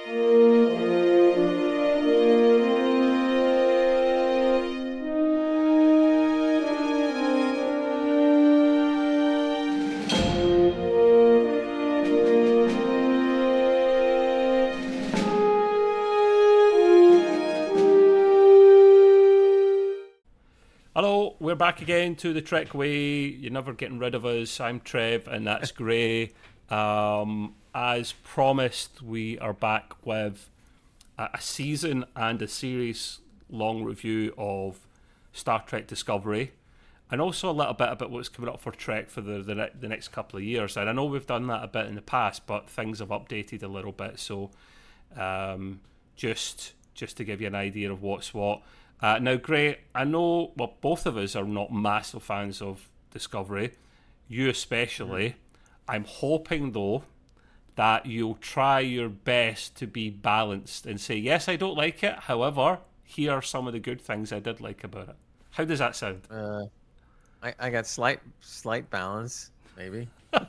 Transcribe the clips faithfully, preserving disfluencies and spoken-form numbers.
Hello, we're back again to the Trek Way. You're never getting rid of us. I'm Trev, and that's Gray. Um, as promised, we are back with a, a season and a series long review of Star Trek Discovery, and also a little bit about what's coming up for Trek for the, the, ne- the next couple of years. And I know we've done that a bit in the past, but things have updated a little bit. So um, just just to give you an idea of what's what. Uh, now, Gray, I know, well, both of us are not massive fans of Discovery, you especially. Mm. I'm hoping, though, that you'll try your best to be balanced and say, yes, I don't like it, however, here are some of the good things I did like about it. How does that sound? Uh, I, I got slight slight balance, maybe.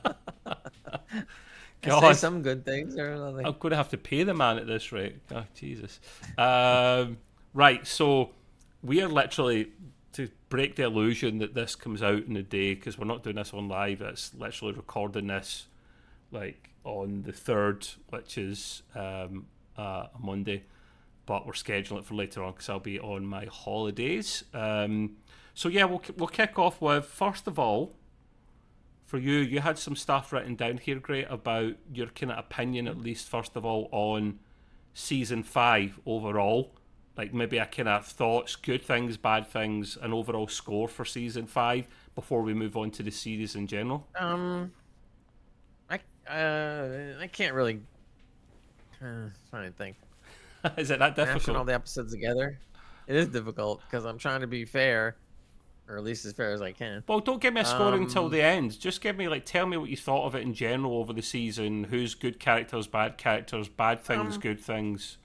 God, say some good things. Or nothing. I'm going to have to pay the man at this rate. Oh, Jesus. Um... Right, so we are literally, to break the illusion that this comes out in a day, because we're not doing this on live, it's literally recording this like on the third, which is um, uh, a Monday, but we're scheduling it for later on because I'll be on my holidays. Um, so yeah, we'll we'll kick off with, first of all, for you, you had some stuff written down here, great, about your kind of opinion, at least, first of all, on season five overall. Like maybe a kind of thoughts, good things, bad things, an overall score for season five before we move on to the series in general. Um, I uh, I can't really. Uh, trying to think. Is it that difficult? Putting all the episodes together, it is difficult because I'm trying to be fair, or at least as fair as I can. Well, don't give me a score um, until the end. Just give me like, tell me what you thought of it in general over the season. Who's good characters, bad characters, bad things, um, good things.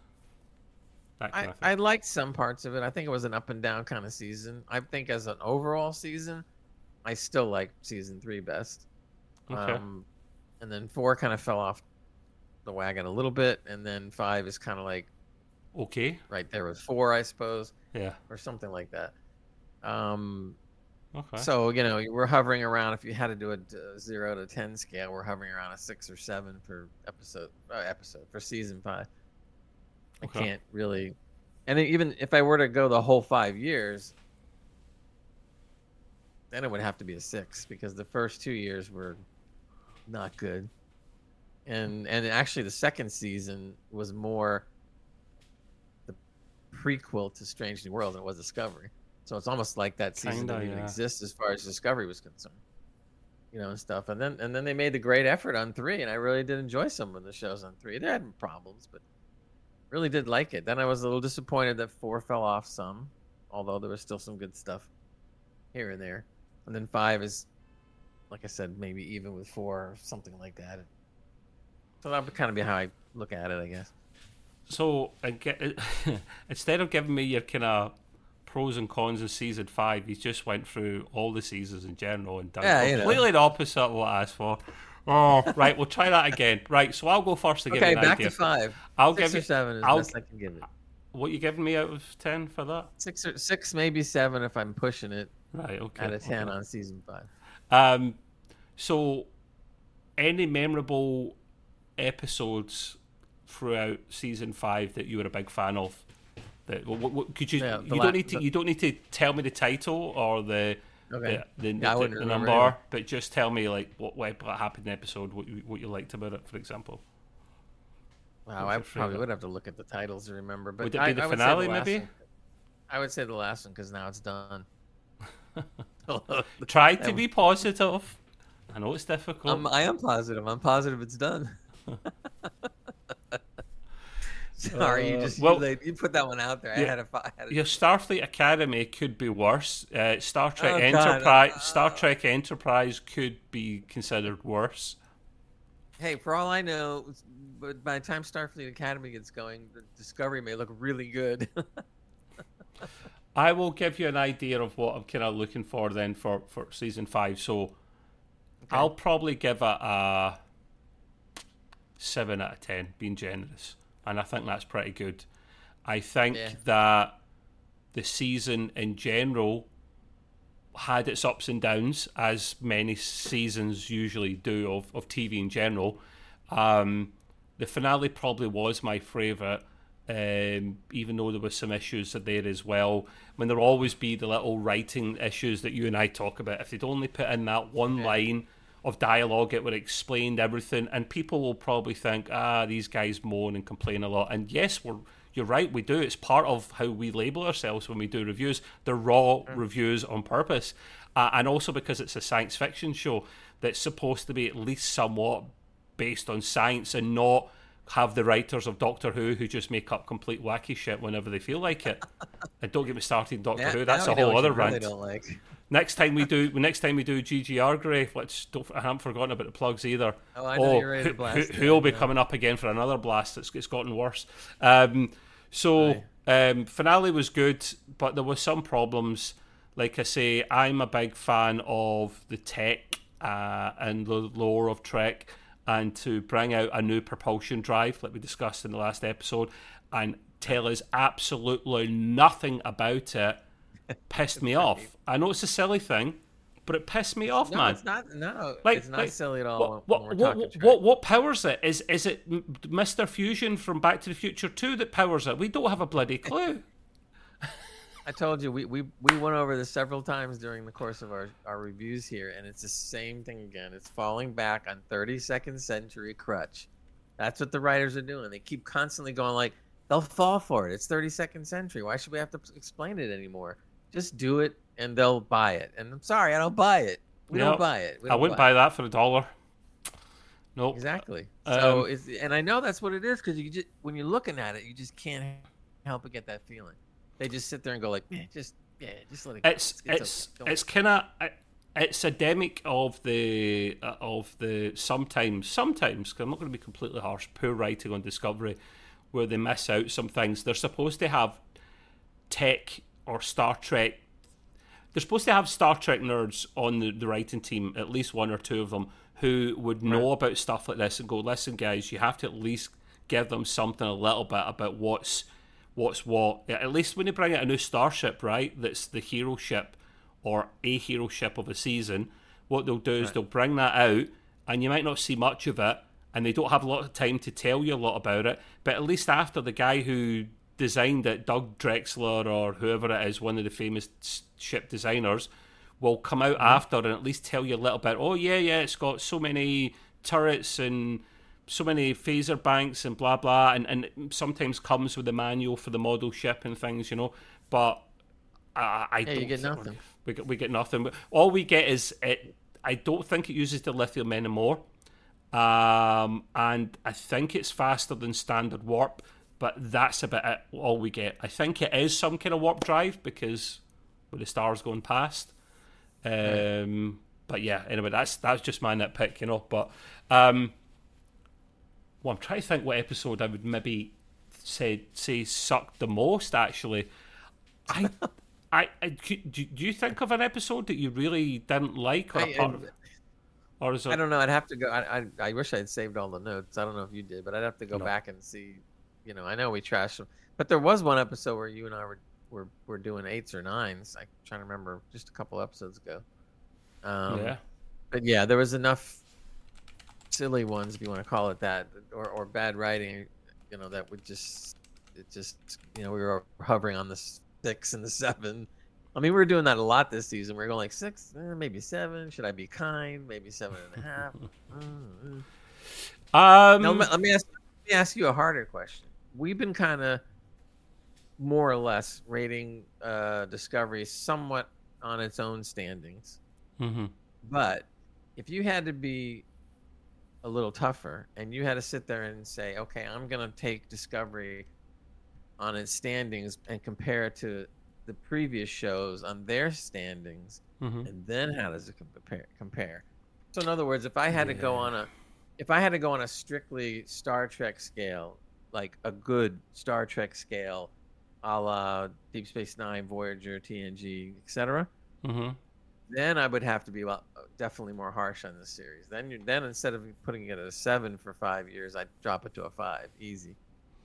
I, I liked some parts of it. I think it was an up and down kind of season. I think as an overall season, I still like season three best. Okay. Um, and then four kind of fell off the wagon a little bit, and then five is kind of like okay, right there with four, I suppose. Yeah, or something like that. Um, okay. So you know we're hovering around. If you had to do a zero to ten scale, we're hovering around a six or seven for episode uh, episode for season five. I okay. can't really, and even if I were to go the whole five years, then it would have to be a six because the first two years were not good, and and actually the second season was more the prequel to Strange New Worlds than it was Discovery. So it's almost like that season Kinda, didn't even yeah. exist as far as Discovery was concerned, you know, and stuff. And then and then they made the great effort on three, and I really did enjoy some of the shows on three. They had problems, but really did like it. Then I was a little disappointed that four fell off some, although there was still some good stuff here and there. And then five is, like I said, maybe even with four or something like that. So that would kind of be how I look at it, I guess. So I get, instead of giving me your kind of pros and cons of season five, he just went through all the seasons in general and done Yeah, you completely know. the opposite of what I asked for. Oh, right, we'll try that again. Right, so I'll go first to give Okay, you an back idea. to five. I'll Six give or you seven is I'll, best I can give it. What you giving me out of ten for that? Six or six, maybe seven if I'm pushing it. Right, okay. Out of ten okay. on season five. Um, so any memorable episodes throughout season five that you were a big fan of? That what, what, could you? Yeah, you la- don't need to. the, You don't need to tell me the title or the okay. the, the, Yeah, I the, wouldn't the remember number, either. but just tell me like what what happened in the episode, what you what you liked about it, for example. Wow, I probably would have to look at the titles to remember. But would it be I, the I would say finale, the last maybe? one. I would say the last one because now it's done. Try to be positive. I know it's difficult. Um, I am positive. I'm positive it's done. Sorry, you Uh, just well, you, laid, you put that one out there. I yeah, had a. I had a Your Starfleet Academy could be worse. Uh, Star Trek Oh, God, Enterprise, uh, Star Trek Enterprise could be considered worse. Hey, for all I know, but by the time Starfleet Academy gets going, the Discovery may look really good. I will give you an idea of what I'm kind of looking for then for, for season five. So Okay. I'll probably give it a seven out of ten, being generous. and I think that's pretty good. I think Yeah. that the season in general had its ups and downs, as many seasons usually do of, of T V in general. Um, the finale probably was my favourite, um, even though there were some issues there as well. I mean, there'll always be the little writing issues that you and I talk about. If they'd only put in that one Yeah. line of dialogue, it would have explained everything, and people will probably think, ah, these guys moan and complain a lot. And yes, we're you're right, we do. It's part of how we label ourselves when we do reviews. They're raw mm. reviews on purpose. Uh, and also because it's a science fiction show that's supposed to be at least somewhat based on science and not have the writers of Doctor Who who just make up complete wacky shit whenever they feel like it. And don't get me started on Doctor now, Who. That's a whole other really rant. Don't like. Next time we do, next time we do G G R Grey, which don't, I haven't forgotten about the plugs either. Oh, I know oh, you're ready to blast. Who, who will be coming up again for another blast? It's, it's gotten worse. Um, so um, finale was good, but there was some problems. Like I say, I'm a big fan of the tech uh, and the lore of Trek, and to bring out a new propulsion drive, like we discussed in the last episode, and tell us absolutely nothing about it, pissed me off. I know it's a silly thing, but it pissed me off, no, man. It's not, no, like, it's not like, silly at all. What, when, what, when we're what, talking what, what powers it? Is is it Mister Fusion from Back to the Future two that powers it? We don't have a bloody clue. I told you, we, we, we went over this several times during the course of our, our reviews here, and it's the same thing again. It's falling back on thirty-second century crutch. That's what the writers are doing. They keep constantly going like, they'll fall for it. It's thirty-second century. Why should we have to explain it anymore? Just do it, and they'll buy it. And I'm sorry, I don't buy it. We Yep. don't buy it. We I don't wouldn't buy, buy that for a dollar. Nope. Exactly. Um, So, it's, and I know that's what it is, because you just when you're looking at it, you just can't help but get that feeling. They just sit there and go like, yeah, just yeah, just let it go. It's it's it's okay. it's kind of it's endemic of the uh, of the sometimes sometimes cause I'm not going to be completely harsh, poor writing on Discovery, where they miss out some things. They're supposed to have tech or Star Trek. They're supposed to have Star Trek nerds on the, the writing team, at least one or two of them, who would know right. about stuff like this and go, listen, guys, you have to at least give them something a little bit about what's what's what. At least when they bring out a new starship, right, that's the hero ship or a hero ship of a season, what they'll do is right. they'll bring that out, and you might not see much of it, and they don't have a lot of time to tell you a lot about it, but at least after the guy who designed it, Doug Drexler or whoever it is, one of the famous ship designers, will come out mm-hmm. after and at least tell you a little bit, oh yeah, yeah, it's got so many turrets and so many phaser banks and blah blah, and, and it sometimes comes with a manual for the model ship and things, you know, but uh, I hey, don't you get nothing. We get, we get nothing. All we get is it. I don't think it uses the lithium anymore, um, and I think it's faster than standard warp, but that's about it, all we get. I think it is some kind of warp drive because with the stars going past. Um, right. But yeah, anyway, that's that's just my nitpick, you know. But um, well, I'm trying to think what episode I would maybe say say sucked the most. Actually, I, I, I do, do you think of an episode that you really didn't like, or, I, a part of, or is it? I don't know. I'd have to go. I, I I wish I'd saved all the notes. I don't know if you did, but I'd have to go no. back and see. You know, I know we trashed them, but there was one episode where you and I were were, were doing eights or nines. I'm trying to remember, just a couple episodes ago. Um, yeah. But yeah, there was enough silly ones, if you want to call it that, or or bad writing, you know, that would just it just you know we were hovering on the six and the seven. I mean, we were doing that a lot this season. We were going like six, eh, maybe seven. Should I be kind? Maybe seven and a half. mm-hmm. Um, now, let me ask. Let me ask you a harder question. We've been kind of more or less rating uh, Discovery somewhat on its own standings. Mm-hmm. But if you had to be a little tougher and you had to sit there and say, okay, I'm going to take Discovery on its standings and compare it to the previous shows on their standings, mm-hmm. and then how does it compare? compare? So in other words, if I had yeah. to go on a if I had to go on a strictly Star Trek scale, like a good Star Trek scale, a la Deep Space Nine, Voyager, T N G, et cetera, mm-hmm. then I would have to be definitely more harsh on this series. Then, you, then instead of putting it at a seven for five years, I'd drop it to a five, easy.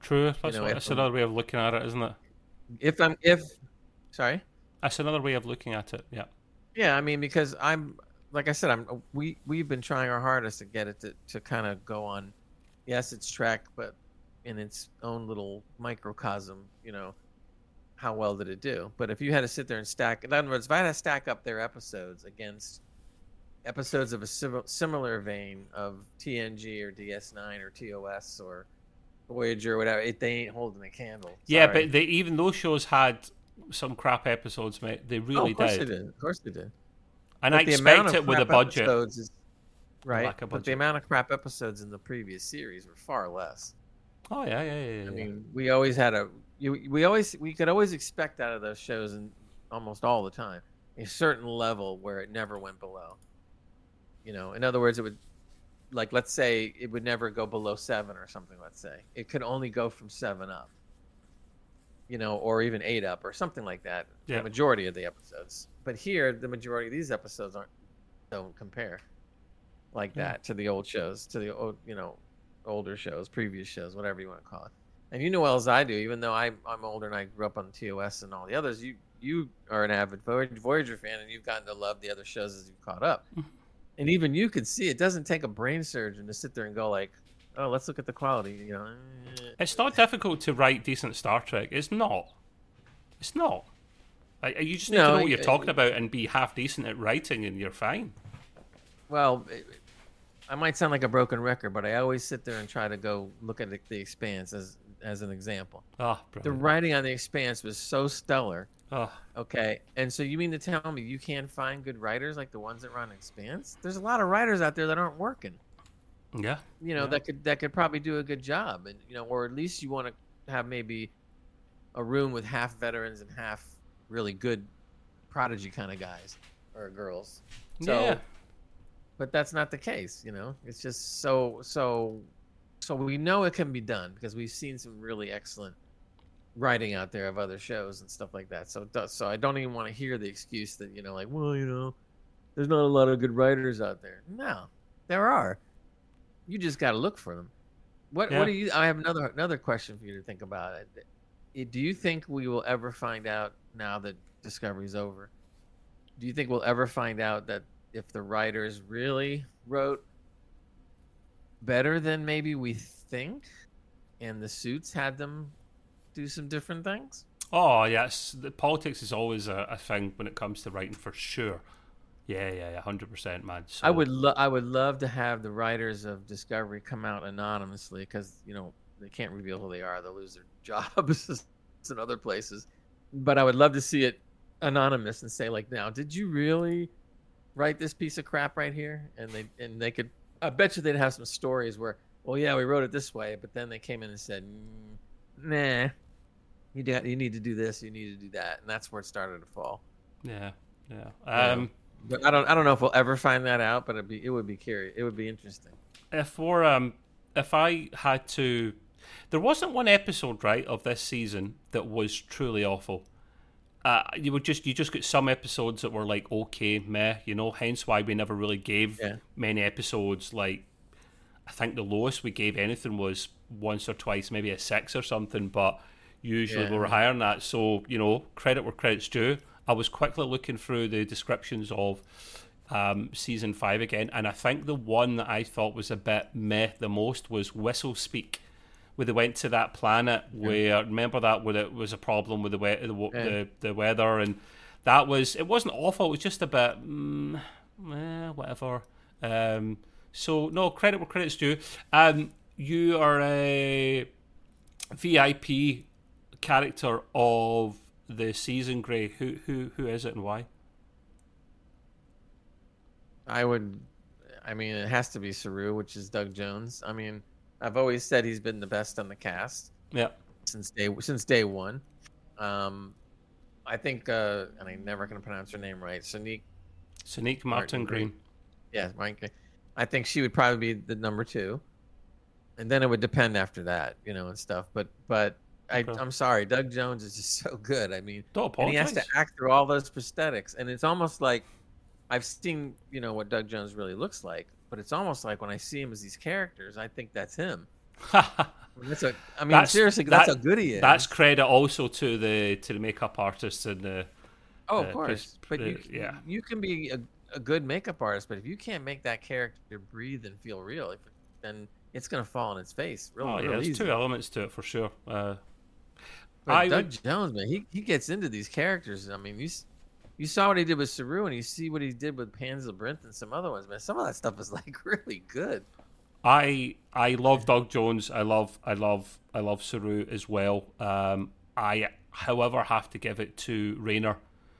True. That's, You know, what, if that's I'm, another way of looking at it, isn't it? if I'm if sorry. That's another way of looking at it. Yeah. Yeah, I mean, because I'm like I said, I'm we we've been trying our hardest to get it to, to kind of go on. Yes, it's Trek, but in its own little microcosm, you know, how well did it do? But if you had to sit there and stack, in other words, if I had to stack up their episodes against episodes of a sim- similar vein of T N G or D S nine or T O S or Voyager or whatever, it, they ain't holding a candle. Sorry. Yeah, but they, even those shows had some crap episodes, mate. They really oh, of course did. they did. Of course they did. And but I expect it with a budget. Is, right, like a but budget. the amount of crap episodes in the previous series were far less. Oh yeah, yeah, yeah. yeah. I mean, we always had a you, we always we could always expect out of those shows, and almost all the time, a certain level where it never went below. You know, in other words, it would, like, let's say it would never go below seven or something. Let's say it could only go from seven up. You know, or even eight up or something like that. Yeah. The majority of the episodes, but here the majority of these episodes aren't don't compare like that yeah. to the old shows, to the old, you know, older shows, previous shows, whatever you want to call it. And you know well as I do, even though I, I'm older and I grew up on T O S and all the others, you you are an avid Voyager fan and you've gotten to love the other shows as you've caught up. And even you could see it doesn't take a brain surgeon to sit there and go like, oh, let's look at the quality. You know, it's not difficult to write decent Star Trek. It's not. It's not. You just need no, to know what you're it, talking about and be half decent at writing, and you're fine. Well, it, I might sound like a broken record, but I always sit there and try to go look at the, the Expanse as as an example. Oh, the writing on the Expanse was so stellar. Oh. Okay, and so you mean to tell me you can't find good writers like the ones that run Expanse? There's a lot of writers out there that aren't working. Yeah, you know yeah. that could that could probably do a good job, and you know, or at least you want to have maybe a room with half veterans and half really good prodigy kind of guys or girls. So, yeah. But that's not the case, you know. It's just so so so we know it can be done because we've seen some really excellent writing out there of other shows and stuff like that. So it does, so I don't even want to hear the excuse that, you know, like, well, you know, there's not a lot of good writers out there. No, there are. You just got to look for them. What yeah. what do you I have another another question for you to think about. Do you think we will ever find out now that Discovery's over? Do you think we'll ever find out that if the writers really wrote better than maybe we think and the suits had them do some different things? Oh, yes. The politics is always a, a thing when it comes to writing, for sure. Yeah, yeah, yeah, one hundred percent, man. So, I would lo- I would love to have the writers of Discovery come out anonymously because, you know, they can't reveal who they are. They'll lose their jobs in other places. But I would love to see it anonymous and say, like, now, did you really write this piece of crap right here? And they and they could, I bet you they'd have some stories where, well, yeah, we wrote it this way, but then they came in and said, nah, you, do, you need to do this, you need to do that. And that's where it started to fall. Yeah, yeah. Um, yeah. But I don't I don't know if we'll ever find that out, but it'd be it would be curious. It would be interesting. If we're um if I had to, there wasn't one episode, right, of this season that was truly awful. Uh, you would just you just got some episodes that were like okay, meh, you know. Hence why we never really gave yeah. many episodes. Like, I think the lowest we gave anything was once or twice, maybe a six or something. But usually yeah. we were higher than that. So, you know, credit where credit's due. I was quickly looking through the descriptions of um, season five again, and I think the one that I thought was a bit meh the most was Whistle Speak, where they went to that planet where, yeah. remember that, where it was a problem with the, we- the, yeah. the the weather, and that was, it wasn't awful, it was just a bit, mm, eh, whatever. Um, so, no, credit where credit's due. Um, you are a V I P character of the season, Gray. Who who who is it and why? I would, I mean, it has to be Saru, which is Doug Jones. I mean, I've always said he's been the best on the cast. Yeah. Since day since day one. Um, I think, uh, and I'm never going to pronounce her name right. Sonique. Sonique Martin, Martin Green. Green. Yeah, Martin. I think she would probably be the number two, and then it would depend after that, you know, and stuff. But but. I, Okay. I'm sorry, Doug Jones is just so good. I mean, Don't and he has to apologize. act through all those prosthetics, and it's almost like I've seen, you know, what Doug Jones really looks like, but it's almost like when I see him as these characters, I think that's him. That's a, I mean, That's- seriously, that's that- how good he is. That's credit also to the to the makeup artists and the oh, uh, of course. pres- But you, uh, yeah. you can be a, a good makeup artist, but if you can't make that character breathe and feel real, if, then it's gonna fall on its face. Real, Oh yeah, real there's easy. two elements to it for sure. Uh, But I Doug would- Jones, man, he, he gets into these characters. I mean, you s- you saw what he did with Saru, and you see what he did with Pan's Labyrinth and some other ones, man. Some of that stuff is like really good. I I love Doug Jones. I love I love I love Saru as well. Um, I, however, have to give it to Rayner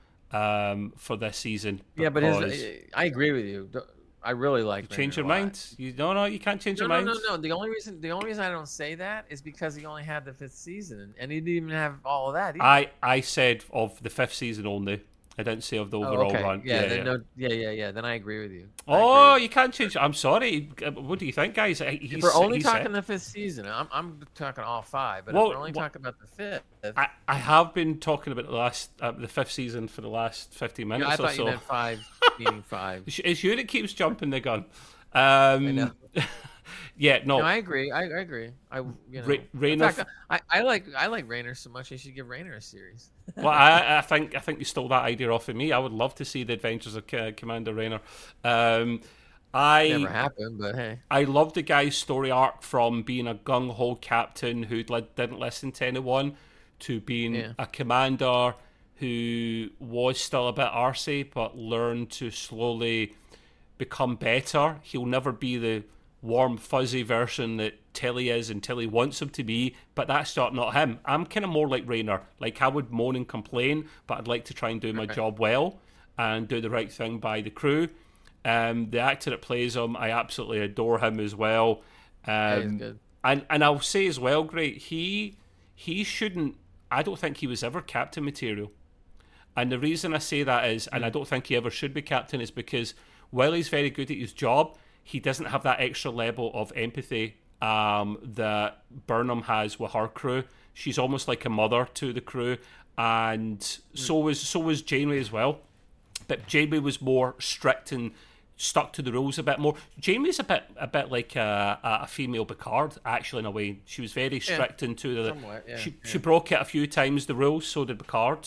um, for this season. Yeah, but because- his, I agree with you. I really like. You change your Rayner a lot. mind? You no no you can't change No, your no, mind. no, no. The only reason the only reason I don't say that is because he only had the fifth season, and he didn't even have all of that. Either. I I said of the fifth season only. I didn't say of the Oh, overall okay. run. Yeah, Yeah, then yeah. No, yeah, yeah, yeah. Then I agree with you. I Oh, agree you can't change. I'm sorry. Uh, What do you think, guys? He- with you. he's- If we're only he talking said- the fifth season, I'm I'm talking all five. But Well, if we're only well, talking about the fifth, I, I have been talking about the last uh, the fifth season for the last fifty minutes yeah, I or thought so. you meant five, meaning five. It's- It's you that keeps jumping the gun. Um, know. yeah, no. No, I agree. I, I agree. I you know. Ra- In Rayner- fact, I, I like I like Rayner so much. They should give Rayner a series. well, I, I think I think you stole that idea off of me. I would love to see the Adventures of K- Commander Rayner. Um, I Never happened, but hey. I love the guy's story arc from being a gung ho captain who li- didn't listen to anyone to being Yeah. a commander who was still a bit arsey but learned to slowly become better. He'll never be the warm, fuzzy version that Tilly is and Tilly wants him to be, but that's not, not him. I'm kind of more like Rayner. Like, I would moan and complain, but I'd like to try and do my Okay. job well and do the right thing by the crew. Um, the actor that plays him, I absolutely adore him as well. Yeah, he's Um, good. and and I'll say as well, great. He he shouldn't. I don't think he was ever captain material. And the reason I say that is, and I don't think he ever should be captain, is because while he's very good at his job, he doesn't have that extra level of empathy um, that Burnham has with her crew. She's almost like a mother to the crew, and so was so was Janeway as well. But Janeway was more strict and stuck to the rules a bit more. Janeway's a bit a bit like a, a female Picard, actually, in a way. She was very strict into the. Somewhat, yeah, she yeah. she broke it a few times, the rules. So did Picard.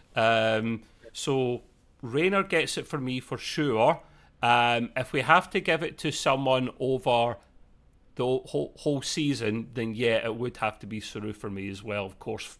Um, so Rayner gets it for me for sure. Um, if we have to give it to someone over the whole, whole season, then yeah, it would have to be Saru for me as well. Of course,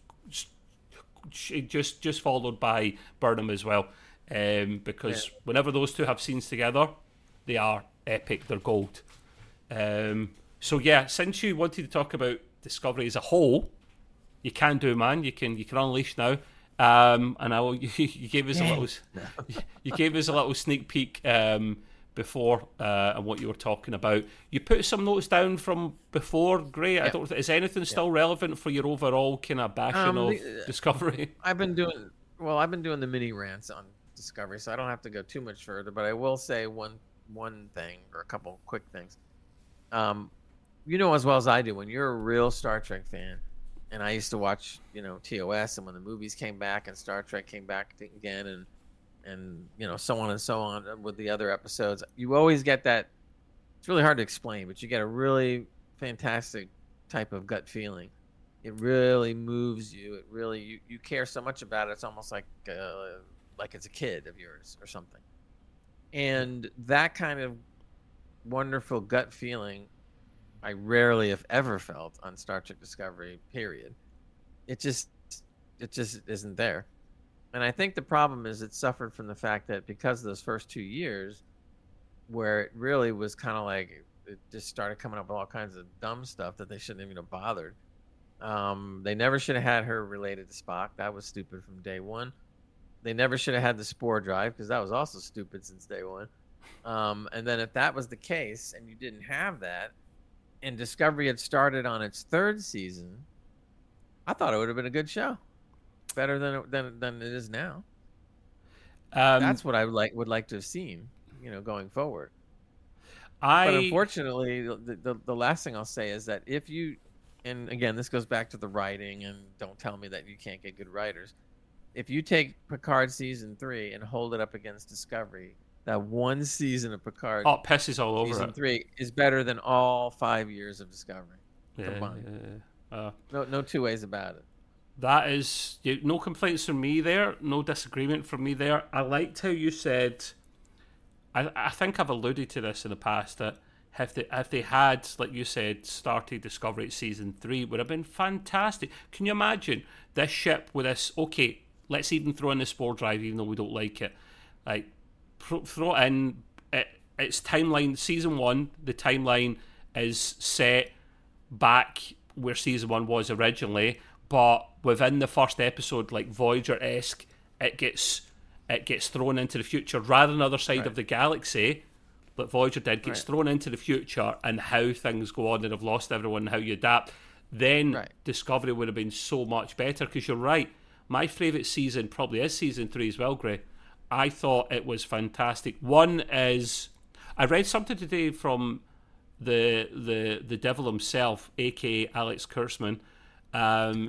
just just followed by Burnham as well, um, because Yeah. whenever those two have scenes together, they are epic. They're gold. Um, so yeah, since you wanted to talk about Discovery as a whole, you can do, man. You can you can unleash now. Um, and I will, you, you gave us a little you gave us a little sneak peek um, before uh, and what you were talking about. You put some notes down from before. Great. I Yeah. don't. Is anything still relevant for your overall kind of bashing Um, of the- Discovery? I've been doing well. I've been doing the mini rants on Discovery, so I don't have to go too much further. But I will say one one thing or a couple quick things. Um, you know as well as I do, when you're a real Star Trek fan, and I used to watch, you know, T O S, and when the movies came back and Star Trek came back again, and and you know so on and so on with the other episodes, you always get that. It's really hard to explain, but you get a really fantastic type of gut feeling. It really moves you. It really you, you care so much about it. It's almost like uh, like it's a kid of yours or something. And that kind of wonderful gut feeling, I rarely, if ever, felt on Star Trek Discovery. Period. It just it just isn't there. And I think the problem is it suffered from the fact that because of those first two years, where it really was kind of like it just started coming up with all kinds of dumb stuff that they shouldn't even have bothered. Um, they never should have had her related to Spock. That was stupid from day one. They never should have had the spore drive because that was also stupid since day one. Um, and then if that was the case and you didn't have that, and Discovery had started on its third season, I thought it would have been a good show, better than than than it is now. Um, That's what I would like would like to have seen, you know, going forward. I But unfortunately, the, the the last thing I'll say is that if you, and again, this goes back to the writing, and don't tell me that you can't get good writers. If you take Picard season three and hold it up against Discovery, that one season of Picard oh, it pisses all over season it. three is better than all five years of Discovery. Yeah, combined. yeah. Uh, no, no two ways about it. That is you, no complaints from me there. No disagreement from me there. I liked how you said. I I think I've alluded to this in the past that if they if they had, like you said, started Discovery at season three, it would have been fantastic. Can you imagine this ship with this? Okay, let's even throw in the Spore Drive, even though we don't like it. Like throw it in. It, its timeline, season one, the timeline is set back where season one was originally, but within the first episode, like Voyager-esque, it gets it gets thrown into the future rather than the other side right. of the galaxy. Like Voyager did, gets right. thrown into the future and how things go on and have lost everyone and how you adapt. Then right. Discovery would have been so much better because you're right. My favourite season probably is season three as well, Gray. I thought it was fantastic. One is I read something today from the the the devil himself, aka Alex Kurtzman, um,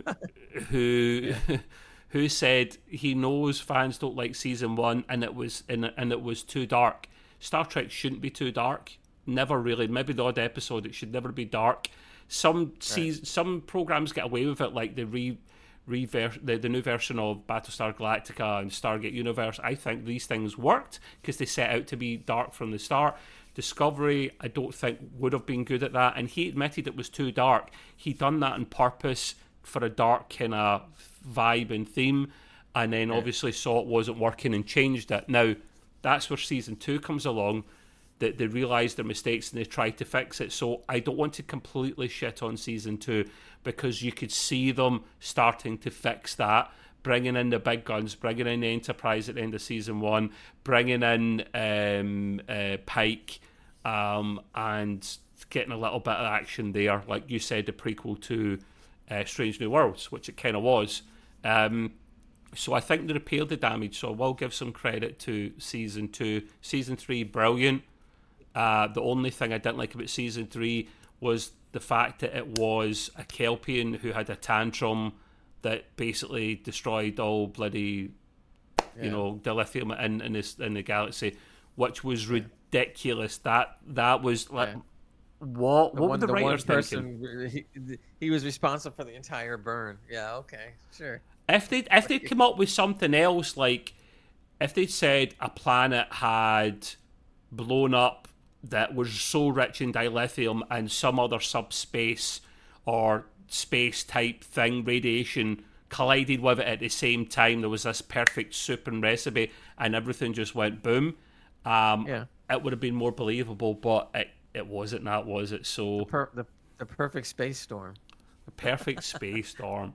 who who said he knows fans don't like season one and it was and, and it was too dark. Star Trek shouldn't be too dark. Never really. Maybe the odd episode, it should never be dark. Some right. season, some programs get away with it, like the re. Reverse, the, the new version of Battlestar Galactica and Stargate Universe. I think these things worked because they set out to be dark from the start. Discovery, I don't think would have been good at that, and he admitted it was too dark. He done that on purpose for a dark kind of vibe and theme, and then yeah. obviously saw it wasn't working and changed it. Now, that's where season two comes along, that they realised their mistakes and they tried to fix it. So I don't want to completely shit on season two because you could see them starting to fix that, bringing in the big guns, bringing in the Enterprise at the end of season one, bringing in um, uh, Pike, um, and getting a little bit of action there. Like you said, the prequel to uh, Strange New Worlds, which it kind of was. Um, so I think they repaired the damage. So I will give some credit to season two. Season three, brilliant. Uh, the only thing I didn't like about season three was the fact that it was a Kelpian who had a tantrum that basically destroyed all bloody, yeah. you know, dilithium in in, this, in the galaxy, which was yeah. ridiculous. That that was like, yeah. what? The what one, were the, the writers one person, thinking? He, he was responsible for the entire burn. Yeah, okay, sure. If they if they'd come up with something else, like if they'd said a planet had blown up that was so rich in dilithium and some other subspace or space type thing, radiation collided with it at the same time, there was this perfect soup and recipe and everything just went boom, um, yeah. it would have been more believable, but it, it wasn't that, was it? So the, per- the, the perfect space storm. The perfect space storm.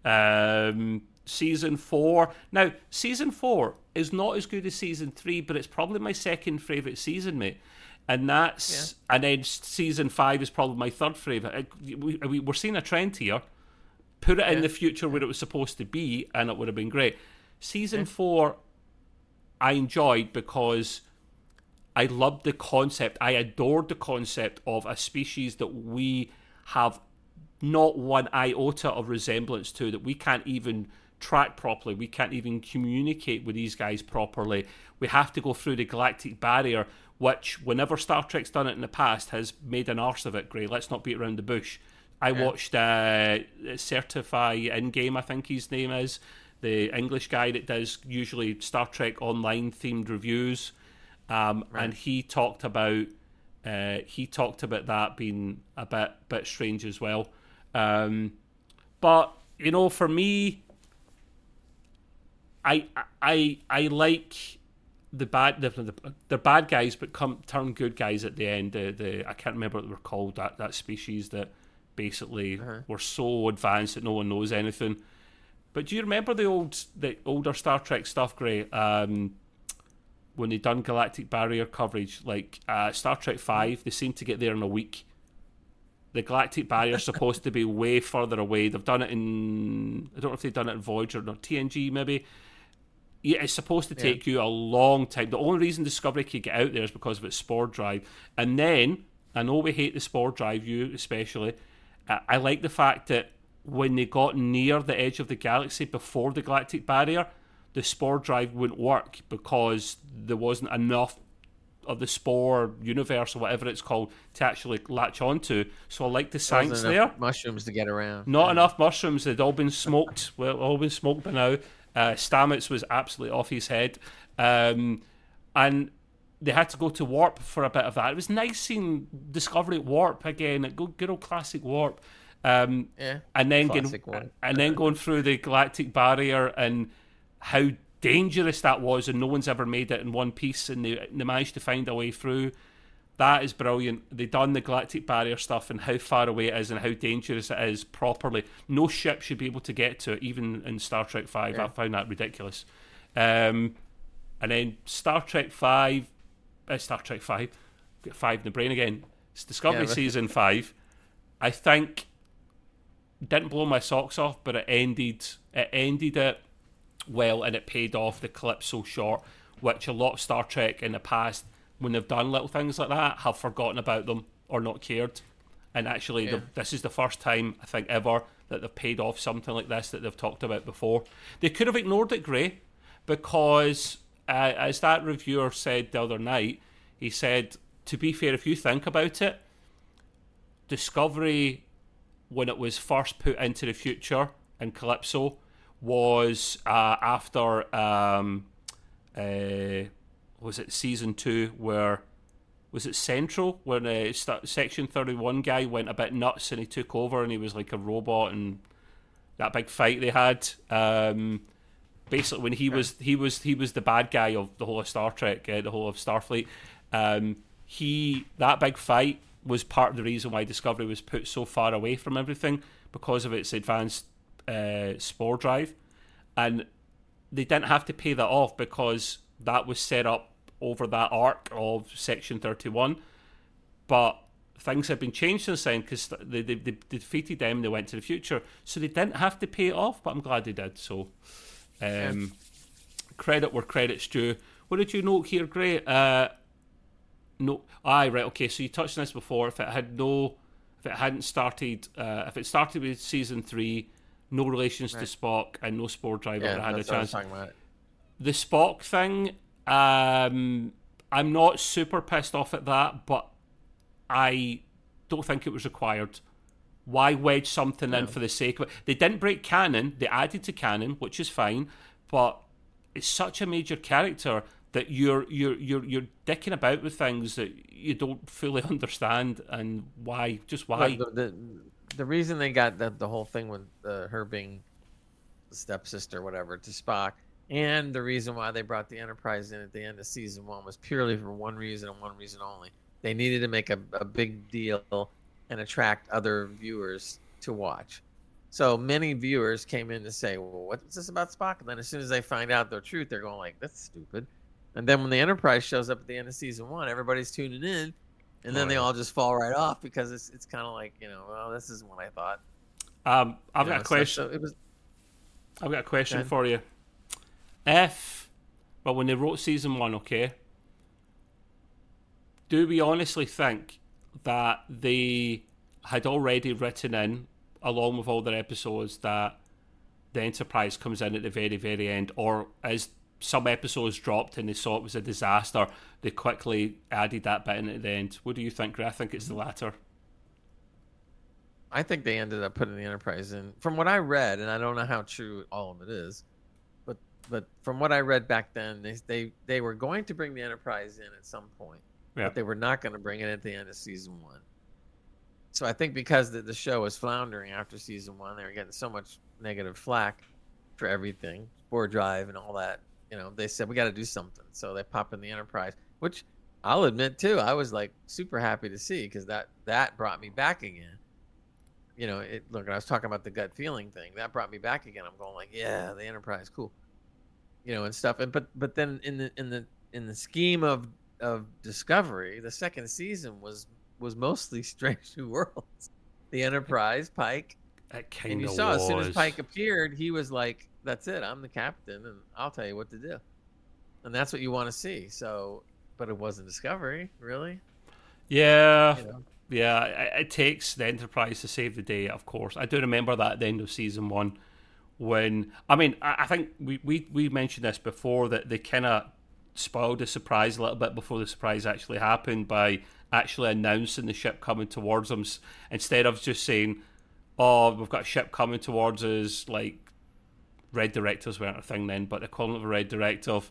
Um, season four. Now, season four is not as good as season three, but it's probably my second favourite season, mate. And that's yeah. and then season five is probably my third favourite. We, we, we're seeing a trend here. Put it yeah. in the future where it was supposed to be, and it would have been great. Season yeah. four, I enjoyed because I loved the concept. I adored the concept of a species that we have not one iota of resemblance to, that we can't even track properly. We can't even communicate with these guys properly. We have to go through the galactic barrier, which, whenever Star Trek's done it in the past, has made an arse of it, Gray. Let's not beat around the bush. I yeah. watched uh, Certify In-Game, I think his name is, the English guy that does usually Star Trek online themed reviews, um, right. and he talked about uh, he talked about that being a bit bit strange as well. Um, but you know, for me, I I I like. The bad, the, they're bad guys, but come turn good guys at the end. The, the I can't remember what they were called. That, that species that basically uh-huh. were so advanced that no one knows anything. But do you remember the old, the older Star Trek stuff, Gray? Um, when they done Galactic Barrier coverage, like uh, Star Trek Five, they seem to get there in a week. The Galactic Barrier is supposed to be way further away. They've done it in, I don't know if they've done it in Voyager or T N G maybe. Yeah, it's supposed to take yeah. you a long time. The only reason Discovery could get out there is because of its Spore Drive. And then, I know we hate the Spore Drive, you especially. Uh, I like the fact that when they got near the edge of the galaxy before the Galactic Barrier, the Spore Drive wouldn't work because there wasn't enough of the Spore universe or whatever it's called to actually latch onto. So I like the science there. Mushrooms to get around. Not yeah. enough mushrooms. They'd all been smoked. Well, all been smoked by now. Uh, Stamets was absolutely off his head, um, and they had to go to Warp for a bit of that. It was nice seeing Discovery at Warp again, at good old classic Warp. Um, yeah, and then getting, and then going through the galactic barrier and how dangerous that was, and no one's ever made it in one piece, and they, they managed to find a way through. That is brilliant. They done the galactic barrier stuff and how far away it is and how dangerous it is properly. No ship should be able to get to it, even in Star Trek Five. Yeah. I found that ridiculous. Um, and then Star Trek Five, uh, Star Trek Five, get five in the brain again. It's Discovery yeah, but... Season Five. I think didn't blow my socks off, but it ended. It ended it well, and it paid off. The clip so short, which a lot of Star Trek in the past, when they've done little things like that, have forgotten about them or not cared. And actually, yeah. the, this is the first time, I think, ever that they've paid off something like this that they've talked about before. They could have ignored it, Gray, because uh, as that reviewer said the other night, he said, to be fair, if you think about it, Discovery, when it was first put into the future in Calypso, was uh, after... Um, uh, was it season two where was it Central when uh, Section thirty-one guy went a bit nuts and he took over and he was like a robot, and that big fight they had, um, basically when he was he was he was the bad guy of the whole of Star Trek, uh, the whole of Starfleet. Um, he that big fight was part of the reason why Discovery was put so far away from everything, because of its advanced uh, spore drive, and they didn't have to pay that off because that was set up over that arc of Section thirty-one, but things have been changed since then because they, they, they defeated them and they went to the future, so they didn't have to pay it off, but I'm glad they did. So um, yeah. Credit where credit's due. What did you note here, Gray? Uh, no, aye, right, okay, so you touched on this before. If it had no, if it hadn't started, uh, if it started with season three, no relations right. to Spock and no spore drive, yeah, would have had a chance. About. The Spock thing, um, I'm not super pissed off at that, but I don't think it was required. Why wedge something no. in for the sake of it? They didn't break canon. They added to canon, which is fine, but it's such a major character that you're you're you're you're dicking about with things that you don't fully understand, and why? Just why? Well, the, the the reason they got the the whole thing with uh, her being the stepsister, or whatever, to Spock. And the reason why they brought the Enterprise in at the end of season one was purely for one reason and one reason only. They needed to make a, a big deal and attract other viewers to watch. So many viewers came in to say, well, what's this about Spock? And then as soon as they find out the truth, they're going like, that's stupid. And then when the Enterprise shows up at the end of season one, everybody's tuning in. And then oh, they yeah. all just fall right off because it's it's kind of like, you know, well, this isn't what I thought. Um, I've you got know, a question. So, so it was, I've got a question for you. If, well, when they wrote season one, okay, do we honestly think that they had already written in, along with all their episodes, that the Enterprise comes in at the very, very end? Or as some episodes dropped and they saw it was a disaster, they quickly added that bit in at the end? What do you think, Ray? I think it's the latter. I think they ended up putting the Enterprise in. From what I read, and I don't know how true all of it is, but from what I read back then, they they, they were going to bring the Enterprise in at some point, yeah. but they were not going to bring it at the end of season one. So I think because the, the show was floundering after season one, they were getting so much negative flack for everything, spore drive and all that. You know, they said, we got to do something. So they pop in the Enterprise, which I'll admit too, I was like super happy to see, because that, that brought me back again. You know, it, look, I was talking about the gut feeling thing. That brought me back again. I'm going like, yeah, the Enterprise, cool. You know, and stuff. And but but then in the in the in the scheme of of Discovery, the second season was was mostly Strange New Worlds. The Enterprise, Pike. That kind and you of saw was. As soon as Pike appeared, he was like, that's it, I'm the captain and I'll tell you what to do. And that's what you want to see. So but it wasn't Discovery, really. Yeah. You know? Yeah, it, it takes the Enterprise to save the day, of course. I do remember that at the end of season one. When I mean, I, I think we, we, we mentioned this before, that they kind of spoiled the surprise a little bit before the surprise actually happened by actually announcing the ship coming towards them instead of just saying, "Oh, we've got a ship coming towards us." Like red directives weren't a thing then, but the equivalent of a red directive,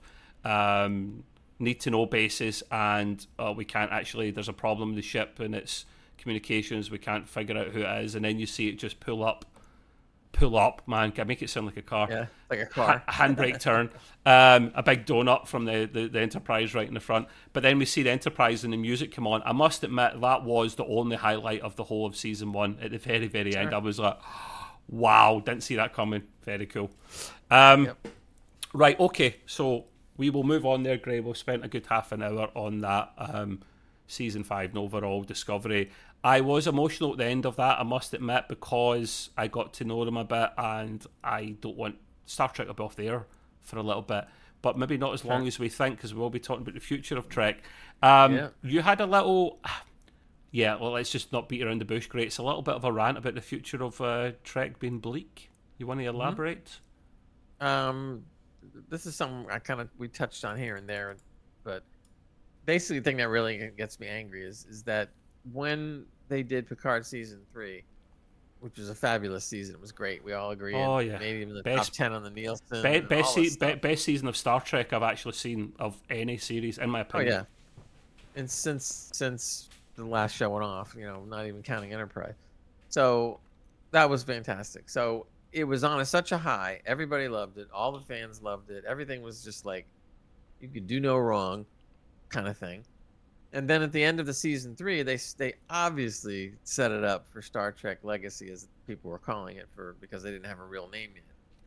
um, need to know basis, and uh, we can't actually. There's a problem with the ship and its communications. We can't figure out who it is, and then you see it just pull up. Pull up, man. Can I make it sound like a car? Yeah, like a car. Ha- handbrake turn. Um, a big donut from the, the, the Enterprise right in the front. But then we see the Enterprise and the music come on. I must admit, that was the only highlight of the whole of season one. At the very, very sure. end, I was like, wow, didn't see that coming. Very cool. Um, yep. Right, okay. So we will move on there, Gray. We've spent a good half an hour on that um, season five and overall Discovery. I was emotional at the end of that, I must admit, because I got to know them a bit, and I don't want Star Trek to be off the air for a little bit, but maybe not as long sure. as we think, because we will be talking about the future of Trek. Um, yeah. You had a little, yeah, well, let's just not beat around the bush, Great. It's a little bit of a rant about the future of uh, Trek being bleak. You want to elaborate? Mm-hmm. Um, this is something I kind of we touched on here and there, but basically, the thing that really gets me angry is is that when they did Picard season three, which was a fabulous season, it was great. We all agree. Oh yeah, maybe even the best, top ten on the Nielsen. Be, best, se- be, best season of Star Trek I've actually seen of any series, in my opinion. Oh yeah, and since since the last show went off, you know, not even counting Enterprise, so that was fantastic. So it was on a, such a high. Everybody loved it. All the fans loved it. Everything was just like you could do no wrong, kind of thing. And then at the end of the season three, they they obviously set it up for Star Trek Legacy, as people were calling it, for because they didn't have a real name yet.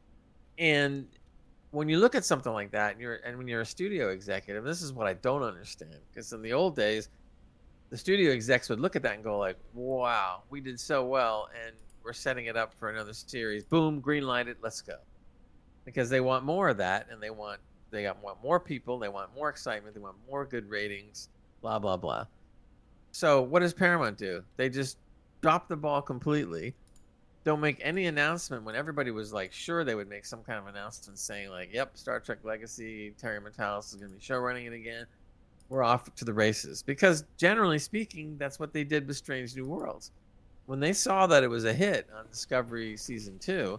And when you look at something like that, and you're and when you're a studio executive, this is what I don't understand. Because in the old days, the studio execs would look at that and go like, "Wow, we did so well, and we're setting it up for another series. Boom, green light it, let's go." Because they want more of that, and they want they got, want more people, they want more excitement, they want more good ratings. Blah, blah, blah. So what does Paramount do? They just drop the ball completely. Don't make any announcement when everybody was like sure they would make some kind of announcement saying like, yep, Star Trek Legacy, Terry Matalas is going to be show running it again. We're off to the races. Because generally speaking, that's what they did with Strange New Worlds. When they saw that it was a hit on Discovery Season two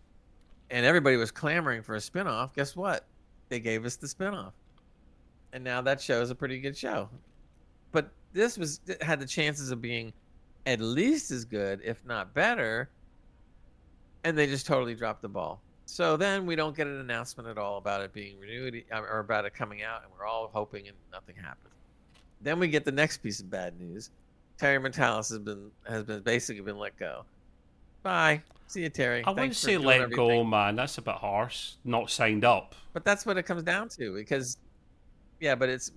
and everybody was clamoring for a spinoff, guess what? They gave us the spinoff. And now that show is a pretty good show. But this was had the chances of being at least as good, if not better, and they just totally dropped the ball. So then we don't get an announcement at all about it being renewed or about it coming out, and we're all hoping and nothing happens. Then we get the next piece of bad news. Terry Matalas has been has been basically been let go. Bye. See you, Terry. I wouldn't say let everything. go, man. That's a bit harsh. Not signed up. But that's what it comes down to, because yeah, but it's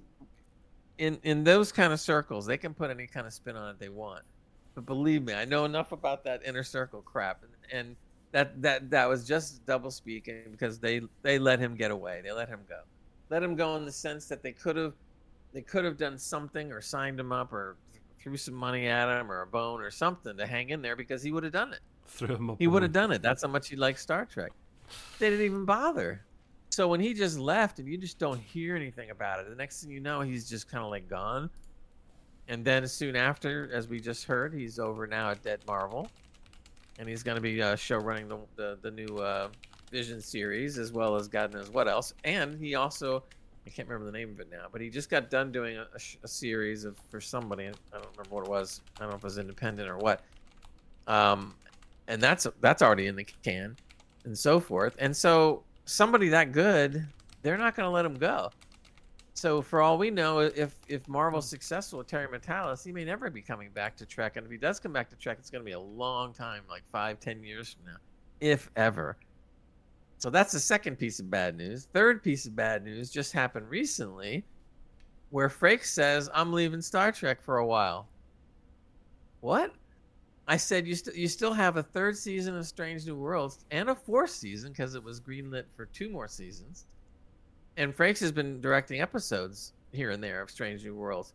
in in those kind of circles, they can put any kind of spin on it they want. But believe me, I know enough about that inner circle crap, and, and that that that was just double speaking, because they they let him get away. They let him go. Let him go in the sense that they could have they could have done something or signed him up or threw some money at him or a bone or something to hang in there, because he would have done it. Threw him up. He would have done it. That's how much he liked Star Trek. They didn't even bother. So when he just left and you just don't hear anything about it, the next thing you know, he's just kind of like gone. And then soon after, as we just heard, he's over now at Dead Marvel. And he's going to be uh, show running the, the, the new uh, Vision series, as well as God knows what else. And he also, I can't remember the name of it now, but he just got done doing a, a, a series of for somebody. I don't remember what it was. I don't know if it was independent or what. Um, and that's that's already in the can and so forth. And so somebody that good, they're not going to let him go. So for all we know, if if Marvel's successful with Terry Matalas, he may never be coming back to Trek. And if he does come back to Trek, it's going to be a long time, like five, ten years from now, if ever. So that's the second piece of bad news. Third piece of bad news just happened recently, where Frakes says, I'm leaving Star Trek for a while. What? I said, you, st- you still have a third season of Strange New Worlds and a fourth season, because it was greenlit for two more seasons. And Frakes has been directing episodes here and there of Strange New Worlds.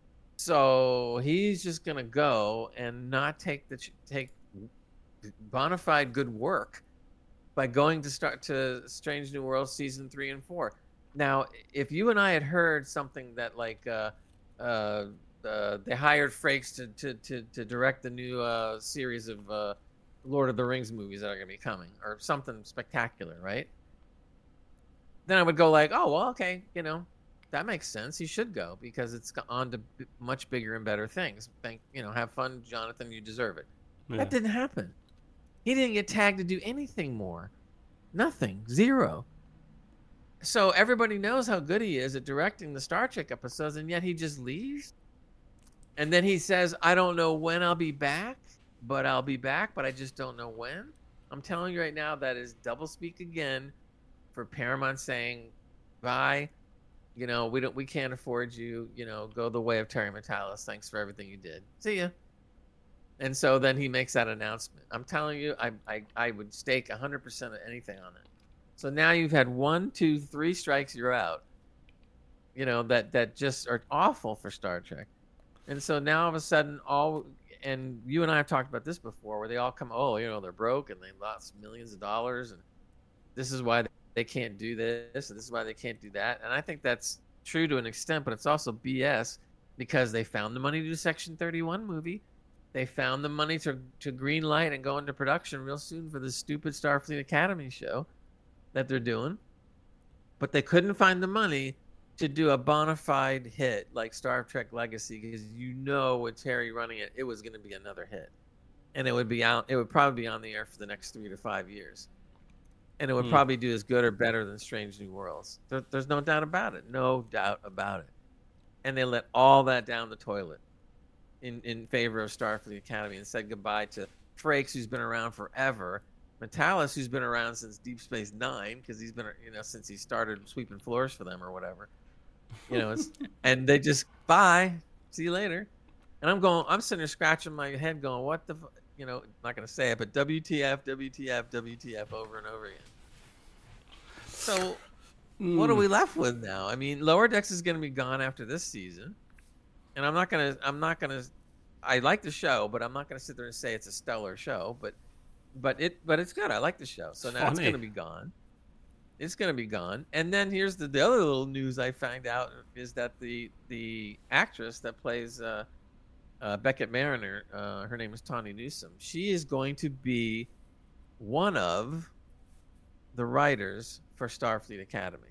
So he's just going to go and not take the take bona fide good work by going to start to Strange New Worlds season three and four. Now, if you and I had heard something that like uh, uh, uh, they hired Frakes to, to, to, to direct the new uh, series of uh, Lord of the Rings movies that are going to be coming, or something spectacular, right? Then I would go like, oh, well, okay, you know, that makes sense. He should go because it's on to b- much bigger and better things. Thank you know, have fun, Jonathan. You deserve it. Yeah. That didn't happen. He didn't get tagged to do anything more. Nothing. Zero. So everybody knows how good he is at directing the Star Trek episodes, and yet he just leaves. And then he says, I don't know when I'll be back, but I'll be back, but I just don't know when. I'm telling you right now, that is doublespeak again for Paramount saying, bye, you know, we don't, we can't afford you, you know, go the way of Terry Matalas. Thanks for everything you did. See ya. And so then he makes that announcement. I'm telling you, I I, I would stake one hundred percent of anything on it. So now you've had one, two, three strikes, you're out. You know, that, that just are awful for Star Trek. And so now all of a sudden, all, and you and I have talked about this before, where they all come, oh, you know, they're broke and they lost millions of dollars, and this is why they can't do this, and this is why they can't do that. And I think that's true to an extent, but it's also B S because they found the money to do Section thirty-one movie. They found the money to, to green light and go into production real soon for this stupid Starfleet Academy show that they're doing. But they couldn't find the money to do a bona fide hit like Star Trek Legacy, because you know with Terry running it, it was going to be another hit. And it would be out, it would probably be on the air for the next three to five years. And it would mm. probably do as good or better than Strange New Worlds. There, there's no doubt about it. No doubt about it. And they let all that down the toilet in, in favor of Starfleet Academy and said goodbye to Frakes, who's been around forever, Matalas, who's been around since Deep Space Nine, because he's been, you know, since he started sweeping floors for them or whatever. You know, it's, and they just, bye, see you later. And I'm going, I'm sitting there scratching my head going, what the, you know, not going to say it, but W T F, W T F, W T F over and over again. So mm. what are we left with now? I mean, Lower Decks is going to be gone after this season. And I'm not going to, I'm not going to, I like the show, but I'm not going to sit there and say it's a stellar show, but, but it, but it's good. I like the show. So now Funny. It's going to be gone. It's going to be gone. And then here's the, the other little news I found out is that the, the actress that plays, uh, Uh, Beckett Mariner, uh, her name is Tawny Newsome. She is going to be one of the writers for Starfleet Academy,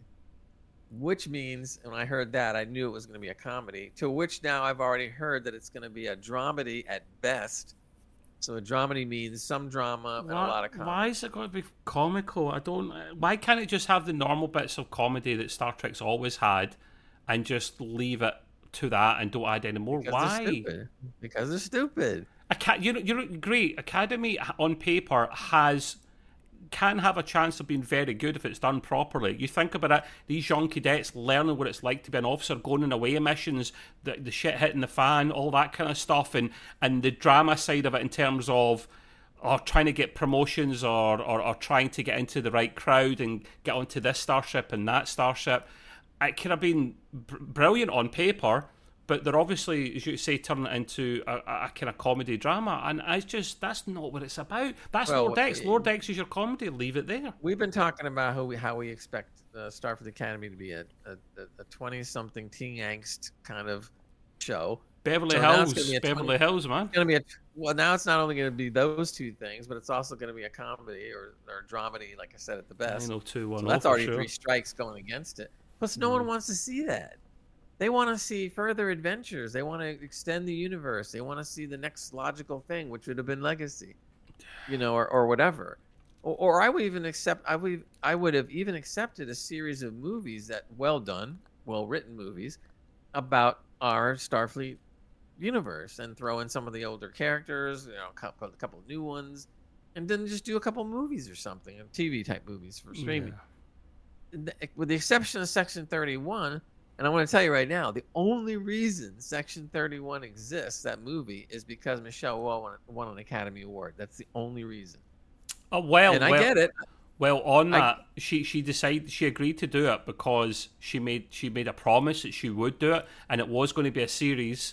which means, when I heard that, I knew it was going to be a comedy, to which now I've already heard that it's going to be a dramedy at best. So a dramedy means some drama and why, a lot of comedy. Why is it going to be comical? I don't. Why can't it just have the normal bits of comedy that Star Trek's always had and just leave it to that and don't add any more? Because Why? They're stupid. Because they're stupid. Aca- you know, you're great. Academy on paper has can have a chance of being very good if it's done properly. You think about it, these young cadets learning what it's like to be an officer, going on away missions, the, the shit hitting the fan, all that kind of stuff, and, and the drama side of it in terms of or trying to get promotions or, or, or trying to get into the right crowd and get onto this starship and that starship. It could have been br- brilliant on paper, but they're obviously, as you say, turning it into a, a, a kind of comedy drama, and it's just, that's not what it's about. That's well, Lower Decks. Lower Decks is your comedy. Leave it there. We've been talking about how we how we expect uh, Starfleet Academy to be a a twenty-something teen angst kind of show. Beverly so Hills, Beverly twenty, Hills, man. It's gonna be a, well, now it's not only going to be those two things, but it's also going to be a comedy or or dramedy, like I said at the best. I know two one. So that's already sure. three strikes going against it. Plus, no mm. one wants to see that. They want to see further adventures. They want to extend the universe. They want to see the next logical thing, which would have been Legacy, you know, or, or whatever. Or, or I would even accept. I would. I would have even accepted a series of movies that well done, well written movies about our Starfleet universe, and throw in some of the older characters, you know, a couple, a couple of new ones, and then just do a couple movies or something, T V type movies for streaming. Yeah. With the exception of Section thirty-one. And I want to tell you right now, the only reason Section thirty-one exists, that movie, is because Michelle Yeoh won, won an Academy Award. That's the only reason. Oh well, and I well, get it. Well, on that, I, she she decided she agreed to do it because she made she made a promise that she would do it, and it was going to be a series.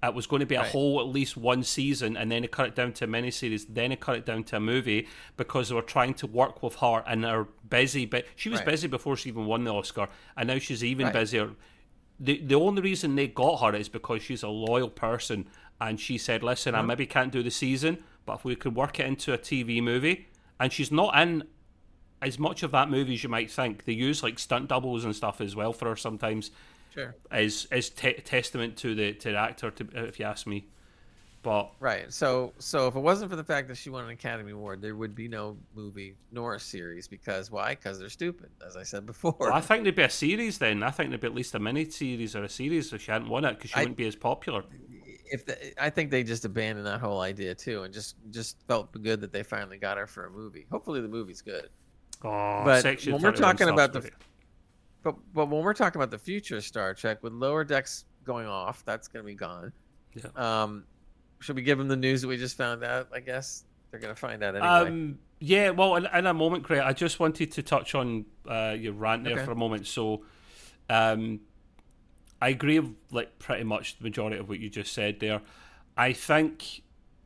It was going to be a Right. whole at least one season, and then it cut it down to a miniseries, then it cut it down to a movie because they were trying to work with her and are busy. But she was Right. busy before she even won the Oscar, and now she's even Right. busier. The the only reason they got her is because she's a loyal person, and she said, "Listen, I maybe can't do the season, but if we could work it into a T V movie," and she's not in as much of that movie as you might think. They use like stunt doubles and stuff as well for her sometimes. Sure. Is is te- testament to the to the actor, to, if you ask me. But Right. So so if it wasn't for the fact that she won an Academy Award, there would be no movie nor a series. Because why? Because they're stupid, as I said before. well, I think there'd be a series then. I think there'd be at least a mini series or a series if she hadn't won it, because she I- wouldn't be as popular. If the, I think they just abandoned that whole idea too, and just just felt good that they finally got her for a movie. Hopefully the movie's good. Oh, But Section when we're thirty-one talking stuff's about the great. But but when we're talking about the future of Star Trek, with Lower Decks going off, that's going to be gone. Yeah. Um, should we give them the news that we just found out? I guess they're going to find out anyway. Um, yeah, well, in, in a moment, Craig, I just wanted to touch on uh, your rant there Okay. for a moment. So, um, I agree with like pretty much the majority of what you just said there. I think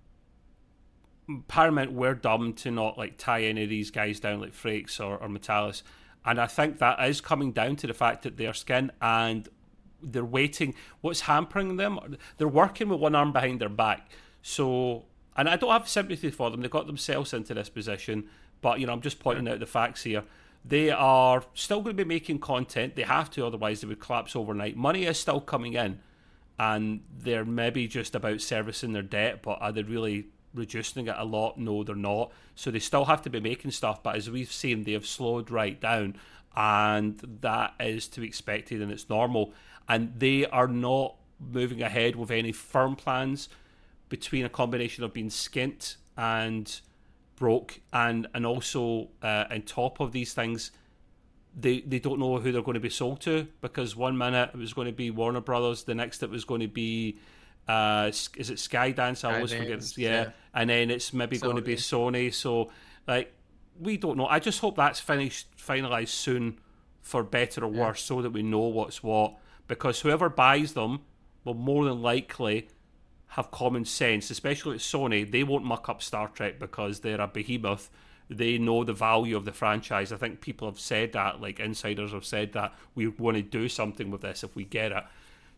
Paramount were dumb to not like tie any of these guys down like Frakes or, or Metalis, and I think that is coming down to the fact that they're skin and they're waiting. What's hampering them? They're working with one arm behind their back. So, and I don't have sympathy for them. They got themselves into this position, but you know, I'm just pointing out the facts here. They are still going to be making content. They have to, otherwise they would collapse overnight. Money is still coming in, and they're maybe just about servicing their debt, but are they really reducing it a lot? No, they're not. So they still have to be making stuff, but as we've seen, they have slowed right down, and that is to be expected, and it's normal. And they are not moving ahead with any firm plans, between a combination of being skint and broke, and and also uh, on top of these things, they they don't know who they're going to be sold to, because one minute it was going to be Warner Brothers, the next it was going to be uh is it Skydance? I always forget. Skydance, Yeah. yeah. And then it's maybe going to be Sony. So like, we don't know. I just hope that's finished finalized soon, for better or worse, so that we know what's what, because whoever buys them will more than likely have common sense, especially at Sony. They won't muck up Star Trek because they're a behemoth. They know the value of the franchise. I think people have said that, like insiders have said that we want to do something with this if we get it.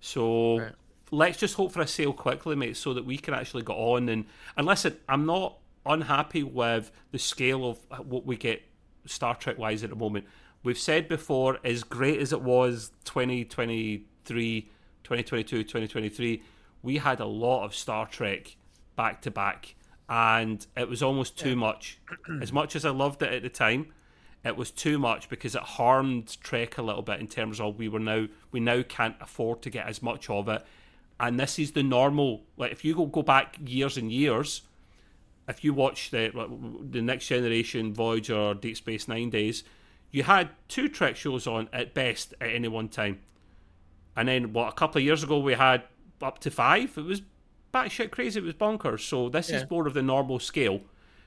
So Right. let's just hope for a sale quickly, mate, so that we can actually get on. And, and listen, I'm not unhappy with the scale of what we get Star Trek-wise at the moment. We've said before, as great as it was twenty twenty-three, twenty twenty-two, twenty twenty-three, we had a lot of Star Trek back to back, and it was almost too much. As much as I loved it at the time, it was too much because it harmed Trek a little bit in terms of we were now we now can't afford to get as much of it. And this is the normal. Like, if you go go back years and years, if you watch the the Next Generation, Voyager, Deep Space Nine days, you had two Trek shows on at best at any one time. And then, what, a couple of years ago, we had up to five. It was batshit crazy. It was bonkers. So this Yeah. is more of the normal scale.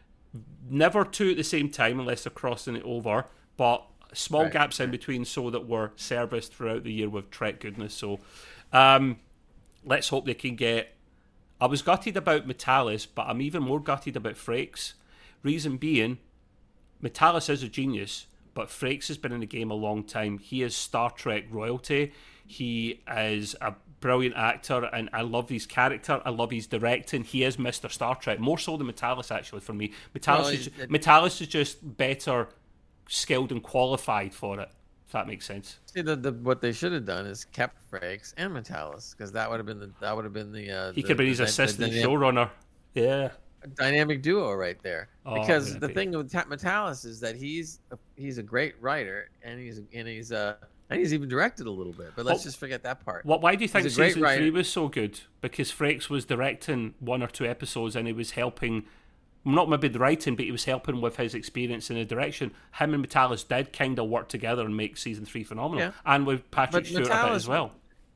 Never two at the same time unless they're crossing it over, but small Right. gaps in between so that we're serviced throughout the year with Trek goodness. So um, let's hope they can get... I was gutted about Metalis, but I'm even more gutted about Frakes. Reason being, Metalis is a genius, but Frakes has been in the game a long time. He is Star Trek royalty. He is a brilliant actor, and I love his character. I love his directing. He is Mister Star Trek, more so than Metalis, actually, for me. Metalis, Well, is, it- Metalis is just better skilled and qualified for it, if that makes sense. See, the, the what they should have done is kept Frakes and Metalis, because that would have been the that would have been the uh, He the, could be his the, assistant the, the showrunner. Yeah. dynamic duo right there. Oh, Because yeah, the be- thing with Ta- Metalis is that he's a, he's a great writer, and he's and he's uh and he's even directed a little bit. But let's Well, just forget that part. What? Why do you think He's a great season writer. three was so good? Because Frakes was directing one or two episodes, and he was helping, not maybe the writing, but he was helping with his experience in the direction. Him and Metalis did kind of work together and make season three phenomenal, Yeah. and with Patrick But Stewart a bit Metalis- as well.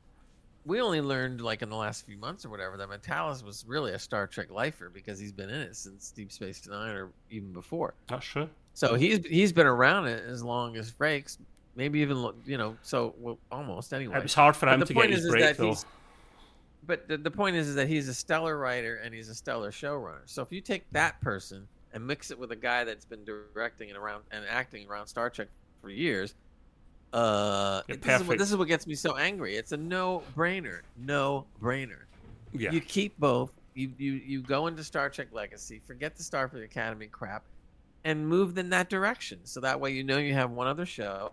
We only learned like in the last few months or whatever that Metalis was really a Star Trek lifer, because he's been in it since Deep Space Nine or even before. That's true. So he's he's been around it as long as Frakes, maybe even lo- you know. So well, almost anyway. It was hard for But him the to point get is, his is break, that though. he's- but the, the point is, is that he's a stellar writer and he's a stellar showrunner. So if you take that person and mix it with a guy that's been directing and around and acting around Star Trek for years, uh, Yeah, this, is what, perfect. this is what gets me so angry. It's a no-brainer, no-brainer. Yeah. You keep both. You, you you go into Star Trek Legacy, forget the Starfleet Academy crap, and move in that direction. So that way, you know you have one other show,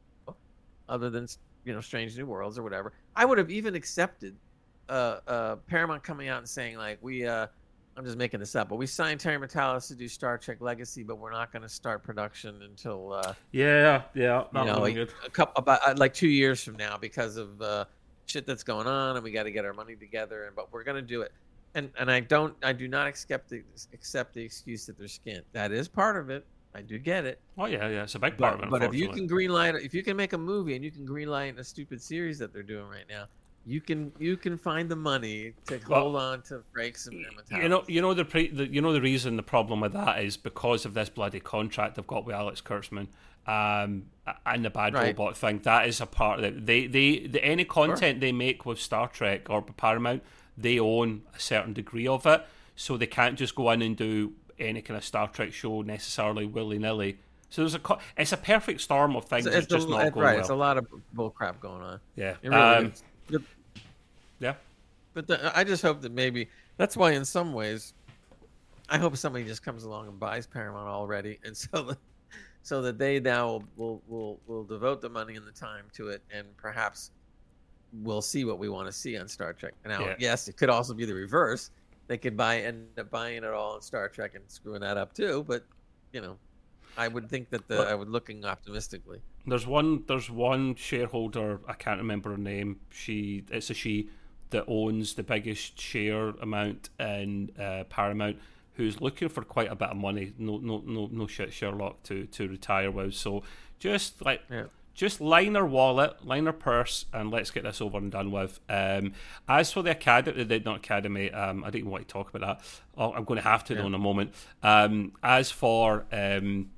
other than you know Strange New Worlds or whatever. I would have even accepted uh, uh, Paramount coming out and saying like, we, uh, I'm just making this up, but we signed Terry Matalas to do Star Trek Legacy, but we're not going to start production until uh, Yeah, yeah, you that know would be like, good. a couple about uh, like two years from now because of uh, shit that's going on, and we got to get our money together. And but we're going to do it. And and I don't I do not accept the accept the excuse that they're skint. That is part of it. I do get it. Oh yeah, yeah, it's a big part But, of it. but if you Unfortunately. can greenlight, if you can make a movie and you can greenlight a stupid series that they're doing right now, you can you can find the money to Well, hold on to Frakes and Matalas. You know, you know the, pre, the you know the reason the problem with that is because of this bloody contract they've got with Alex Kurtzman, um, and the bad Right. robot thing. That is a part of it. They they the, any content they make with Star Trek or Paramount, they own a certain degree of it, so they can't just go in and do any kind of Star Trek show necessarily willy nilly. So there's a co- it's a perfect storm of things It's, that's it's just a, not it's going right. well. It's a lot of bull crap going on. Yeah, It really um, is. But- yeah. But the, I just hope that maybe that's why in some ways, I hope somebody just comes along and buys Paramount already, and so that so that they now will will will devote the money and the time to it, and perhaps we'll see what we want to see on Star Trek. Now, Yeah. yes, it could also be the reverse. They could buy end up buying it all on Star Trek and screwing that up too. But you know, I would think that the Well- I would looking optimistically. There's one. There's one shareholder. I can't remember her name. She. It's a she that owns the biggest share amount in uh, Paramount. Who's looking for quite a bit of money. No, no, no, no shit, Sherlock to to retire with. So just like. Yeah. Just line her wallet, line her purse, and let's get this over and done with. Um, as for the academy, the not academy, um, I don't even want to talk about that. Oh, I'm going to have to Yeah. though in a moment. Um, as for um,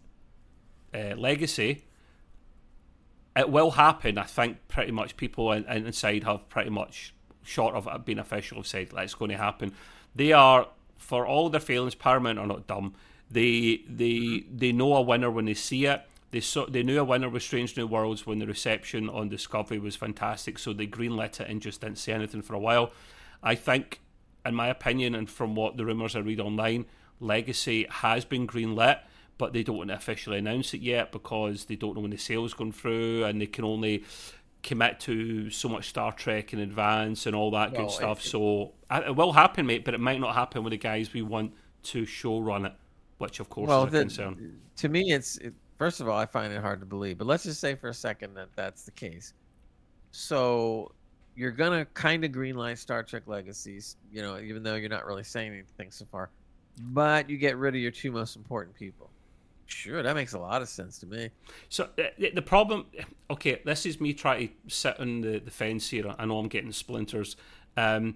uh, Legacy, it will happen. I think pretty much people in, in- inside have pretty much, short of it being official, have said that it's going to happen. They are, for all their failings, Paramount are not dumb. They they they know a winner when they see it. They saw, they knew a winner with Strange New Worlds when the reception on Discovery was fantastic, so they greenlit it and just didn't say anything for a while. I think, in my opinion, and from what the rumours I read online, Legacy has been greenlit, but they don't want to officially announce it yet because they don't know when the sale's going through, and they can only commit to so much Star Trek in advance and all that Well, good stuff. it- So uh, it will happen, mate, but it might not happen with the guys we want to show run it, which of course Well, is a the- concern. to me, it's it, first of all, I find it hard to believe. But let's just say for a second that that's the case. So you're gonna kind of greenlight Star Trek Legacies, you know, even though you're not really saying anything so far. But you get rid of your two most important people. Sure, that makes a lot of sense to me. So uh, the the problem, okay, this is me trying to sit on the, the fence here. I know I'm getting splinters. Um,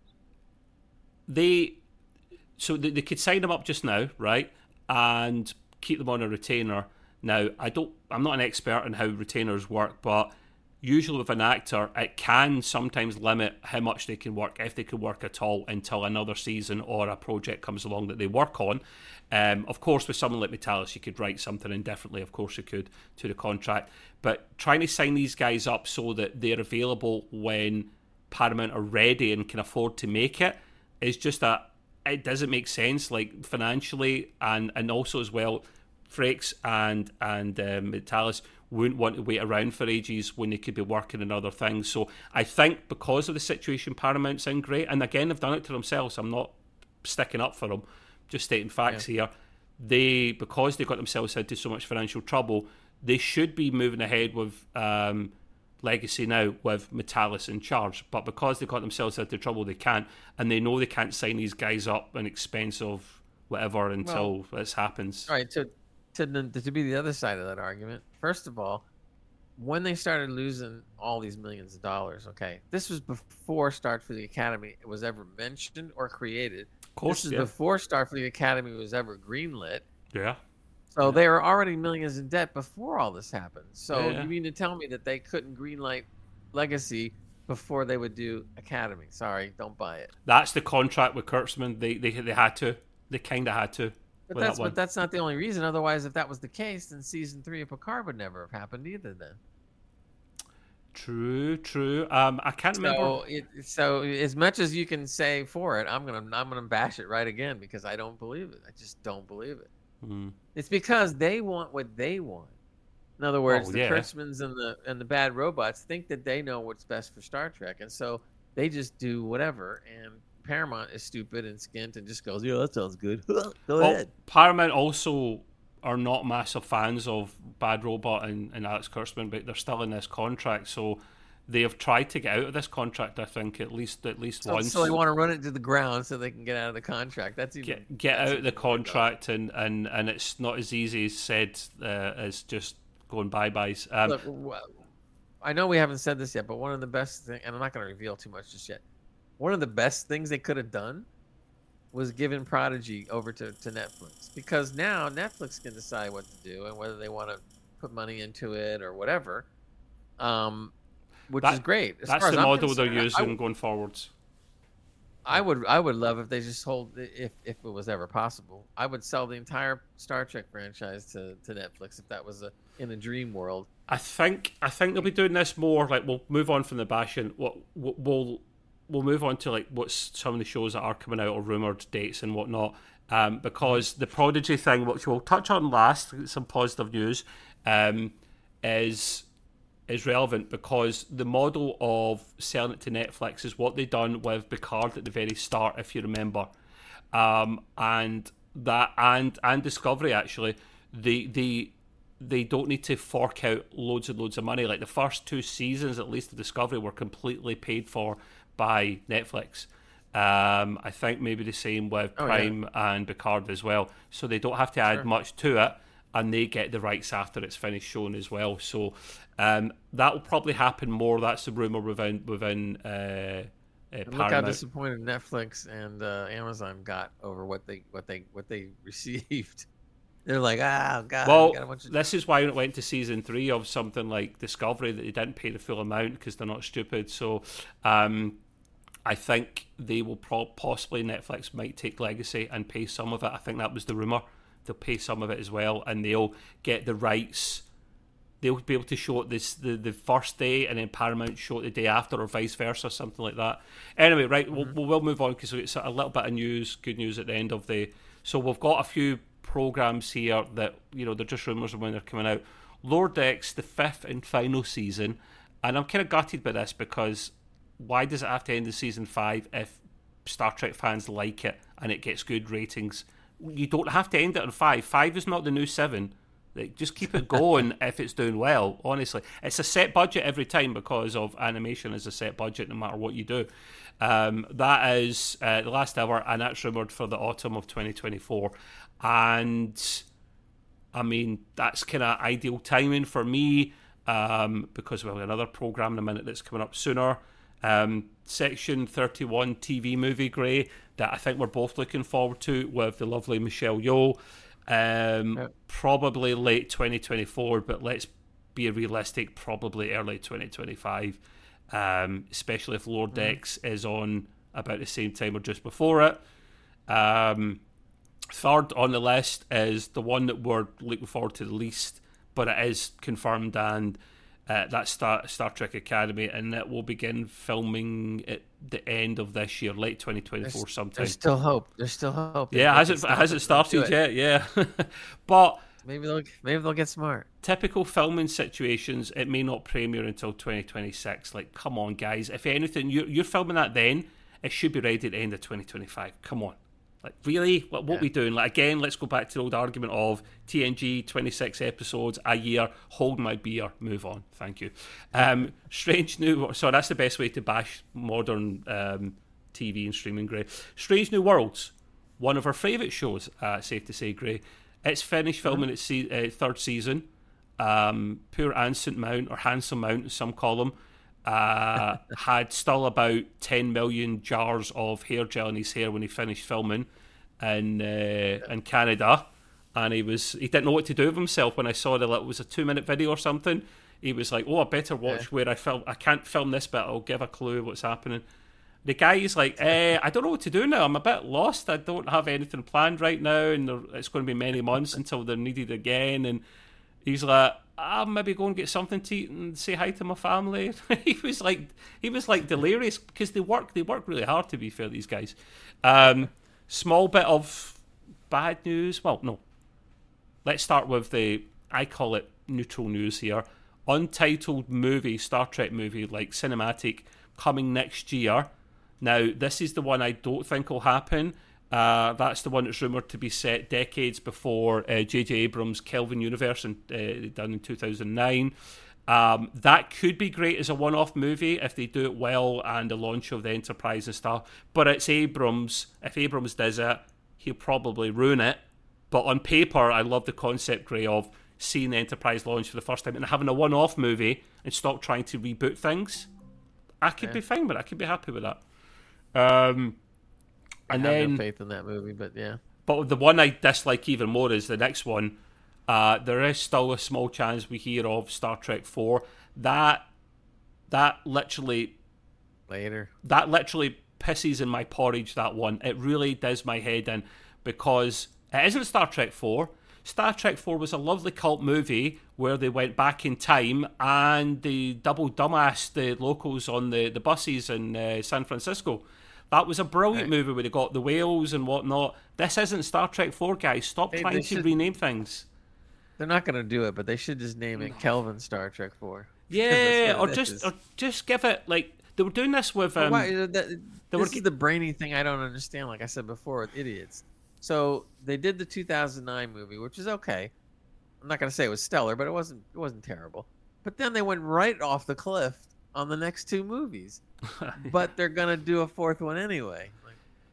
they, so they, they could sign them up just now, right, and keep them on a retainer. Now, I don't, I'm not an expert in how retainers work, but usually with an actor, it can sometimes limit how much they can work, if they can work at all, until another season or a project comes along that they work on. Um, of course, with someone like Matalas, you could write something in differently, of course you could, to the contract. But trying to sign these guys up so that they're available when Paramount are ready and can afford to make it is just a, it doesn't make sense, like financially, and, and also as well, Frakes and, and um, Matalas wouldn't want to wait around for ages when they could be working on other things. So I think because of the situation Paramount's in, great, and again, they've done it to themselves. I'm not sticking up for them, just stating facts Yeah. here. They, because they got themselves into so much financial trouble, they should be moving ahead with um, Legacy now with Matalas in charge. But because they got themselves into trouble, they can't, and they know they can't sign these guys up an expense of whatever until Well, this happens. All right, to to to be the other side of that argument. First of all, when they started losing all these millions of dollars, okay, this was before Starfleet Academy was ever mentioned or created. Of course, This is yeah. before Starfleet Academy was ever greenlit. yeah. So they were already millions in debt before all this happened. So Yeah, yeah. you mean to tell me that they couldn't greenlight Legacy before they would do Academy. Sorry, don't buy it. That's the contract with Kurtzman. They they they had to. They kind of had to. But that's that but that's not the only reason. Otherwise, if that was the case, then season three of Picard would never have happened either. Then. True, true. Um, I can't remember. So, it, so as much as you can say for it, I'm gonna I'm gonna bash it right again because I don't believe it. I just don't believe it. Mm. It's because they want what they want. In other words, oh, the yeah. Kurtzmans and the and the bad robots think that they know what's best for Star Trek, and so they just do whatever. And Paramount is stupid and skint and just goes, "Yeah, that sounds good. Go well, ahead." Paramount also are not massive fans of Bad Robot and, and Alex Kurtzman, but they're still in this contract, so they have tried to get out of this contract. I think at least at least so, once. So they want to run it to the ground so they can get out of the contract. That's even get, get that's out of the contract, and, and, and it's not as easy as said uh, as just going bye byes. Um, Look, I know we haven't said this yet, but one of the best things, and I'm not going to reveal too much just yet. One of the best things they could have done was given Prodigy over to, to Netflix, because now Netflix can decide what to do and whether they want to put money into it or whatever, um, which that, is great. As that's the model they're using I, going forwards. I would I would love if they just hold, if if it was ever possible, I would sell the entire Star Trek franchise to, to Netflix if that was a, in a dream world. I think I think they'll be doing this more. Like, we'll move on from the bashing. We'll we'll we'll move on to like what's some of the shows that are coming out or rumored dates and whatnot. Um, because the Prodigy thing, which we'll touch on last, some positive news, um, is is relevant because the model of selling it to Netflix is what they done with Picard at the very start, if you remember, um, and that and and Discovery actually, they they they don't need to fork out loads and loads of money. Like the first two seasons, at least, of Discovery were completely paid for by Netflix. Um, I think maybe the same with oh, Prime yeah. and Picard as well. So they don't have to add sure. much to it, and they get the rights after it's finished shown as well. So um, that will probably happen more. That's the rumor within within uh, uh, Paramount. Look how disappointed Netflix and uh, Amazon got over what they what they what they received. They're like, ah, oh, God. Well, got a bunch of... this is why it went to season three of something like Discovery, that they didn't pay the full amount because they're not stupid. So um, I think they will pro- possibly, Netflix might take Legacy and pay some of it. I think that was the rumour. They'll pay some of it as well, and they'll get the rights. They'll be able to show it this the, the first day, and then Paramount show it the day after, or vice versa, something like that. Anyway, right, mm-hmm. we'll, we'll move on because it's a little bit of news, good news at the end of the... So we've got a few programs here that, you know, they're just rumours of when they're coming out. Lower Decks, the fifth and final season, and I'm kind of gutted by this because why does it have to end in season five if Star Trek fans like it and it gets good ratings? You don't have to end it on five. Five is not the new seven. Like, just keep it going if it's doing well, honestly. It's a set budget every time because of animation is a set budget no matter what you do. Um, that is uh, the last ever, and that's rumoured for the autumn of twenty twenty-four. And, I mean, that's kind of ideal timing for me um, because we have another programme in a minute that's coming up sooner. Um, Section thirty-one T V movie, Grey, that I think we're both looking forward to with the lovely Michelle Yeoh. Um, yep. Probably late twenty twenty-four, but let's be realistic, probably early twenty twenty-five, um, especially if Lower Decks mm. is on about the same time or just before it. Um, third on the list is the one that we're looking forward to the least, but it is confirmed, and uh, that's Star, Star Trek Academy, and it will begin filming at the end of this year, late twenty twenty-four there's, sometime. There's still hope. There's still hope. Yeah, it hasn't, it hasn't started yet, yeah. But maybe they'll maybe they'll get smart. Typical filming situations, it may not premiere until twenty twenty-six. Like, come on, guys. If anything, you're, you're filming that then, it should be ready at the end of twenty twenty-five. Come on. Like, really? What, what yeah. we doing? Like, again, let's go back to the old argument of T N G, twenty-six episodes a year, hold my beer, move on. Thank you. Um, Strange New... So that's the best way to bash modern um, T V and streaming, Grey. Strange New Worlds, one of our favourite shows, uh, safe to say, Grey. It's finished filming its se- uh, third season. Um, poor Anson Mount, or Handsome Mount, as some call him, uh, had still about ten million jars of hair gel in his hair when he finished filming in uh, in Canada, and he was he didn't know what to do with himself. When I saw the it was a two minute video or something, he was like, "Oh, I better watch Yeah. where I film. I can't film this bit. I'll give a clue what's happening." The guy is like, eh, "I don't know what to do now. I'm a bit lost. I don't have anything planned right now, and there, it's going to be many months until they're needed again." And he's like, "I'll maybe go and get something to eat and say hi to my family." he was like, he was like delirious because they work, they work really hard. To be fair, these guys. Um, small bit of bad news. Well, no. Let's start with the, I call it neutral news here. Untitled movie, Star Trek movie, like cinematic, coming next year. Now, this is the one I don't think will happen. Uh, that's the one that's rumoured to be set decades before uh, J J Abrams' Kelvin Universe in, uh, done in two thousand nine. Um, that could be great as a one-off movie if they do it well and the launch of the Enterprise and stuff. But it's Abrams. If Abrams does it, he'll probably ruin it. But on paper, I love the concept, Gray, of seeing the Enterprise launch for the first time and having a one-off movie and stop trying to reboot things. I could Yeah. be fine with it. I could be happy with that. Um, and I have then, no faith in that movie, but yeah. but the one I dislike even more is the next one. Uh, there is still a small chance we hear of Star Trek four. That that literally Later. that literally pisses in my porridge. That one, it really does my head in because it isn't Star Trek four. Star Trek four was a lovely cult movie where they went back in time and they double dumbassed the locals on the, the buses in uh, San Francisco. That was a brilliant Right. movie where they got the whales and whatnot. This isn't Star Trek four, guys. Stop Hey, trying they to should- rename things. They're not going to do it, but they should just name it Kelvin Star Trek four. Yeah, That's what or it just is. or just give it like they were doing this with. But Um, why- that- they this were is ge- the brainy thing I don't understand. Like I said before, with idiots. So they did the two thousand nine movie, which is okay. I'm not gonna say it was stellar, but it wasn't. It wasn't terrible. But then they went right off the cliff on the next two movies. But they're gonna do a fourth one anyway. Like,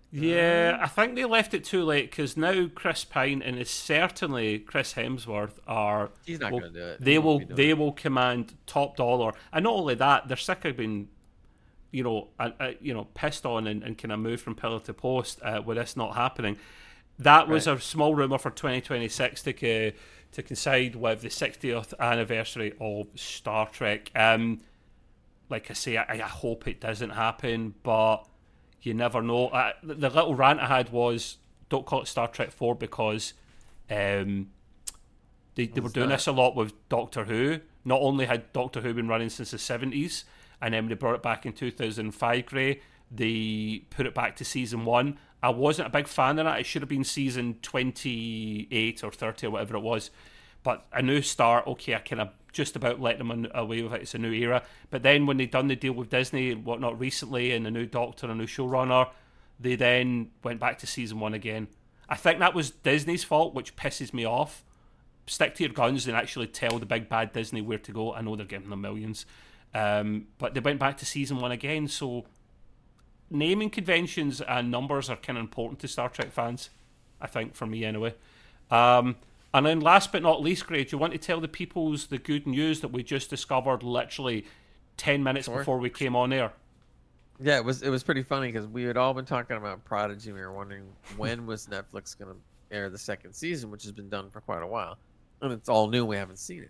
Yeah, I think they left it too late because now Chris Pine and it's certainly Chris Hemsworth are. he's not will- gonna do it. They He won't will. be doing They it. will command top dollar, and not only that, they're sick of being, you know, uh, uh, you know, pissed on and, and kind of moved from pillar to post uh, with this not happening. That was Right. a small rumor for twenty twenty-six to co- to coincide with the sixtieth anniversary of Star Trek. Um, like I say, I, I hope it doesn't happen, but you never know. Uh, the the little rant I had was, don't call it Star Trek four because um, they, they were it's doing not. this a lot with Doctor Who. Not only had Doctor Who been running since the seventies, and then when they brought it back in two thousand five, Gray, they put it back to season one. I wasn't a big fan of that. It should have been season twenty-eight or thirty or whatever it was. But a new start, okay, I kind of just about let them on, away with it. It's a new era. But then when they done the deal with Disney and whatnot recently, and a new Doctor, a new showrunner, they then went back to season one again. I think that was Disney's fault, which pisses me off. Stick to your guns and actually tell the big bad Disney where to go. I know they're giving them millions. Um, but they went back to season one again, so naming conventions and numbers are kind of important to Star Trek fans, I think, for me anyway. Um, and then last but not least, Gray, do you want to tell the peoples the good news that we just discovered literally ten minutes Sure. before we came on air? Yeah, it was it was pretty funny because we had all been talking about Prodigy. We were wondering when was Netflix going to air the second season, which has been done for quite a while, and it's all new. We haven't seen it.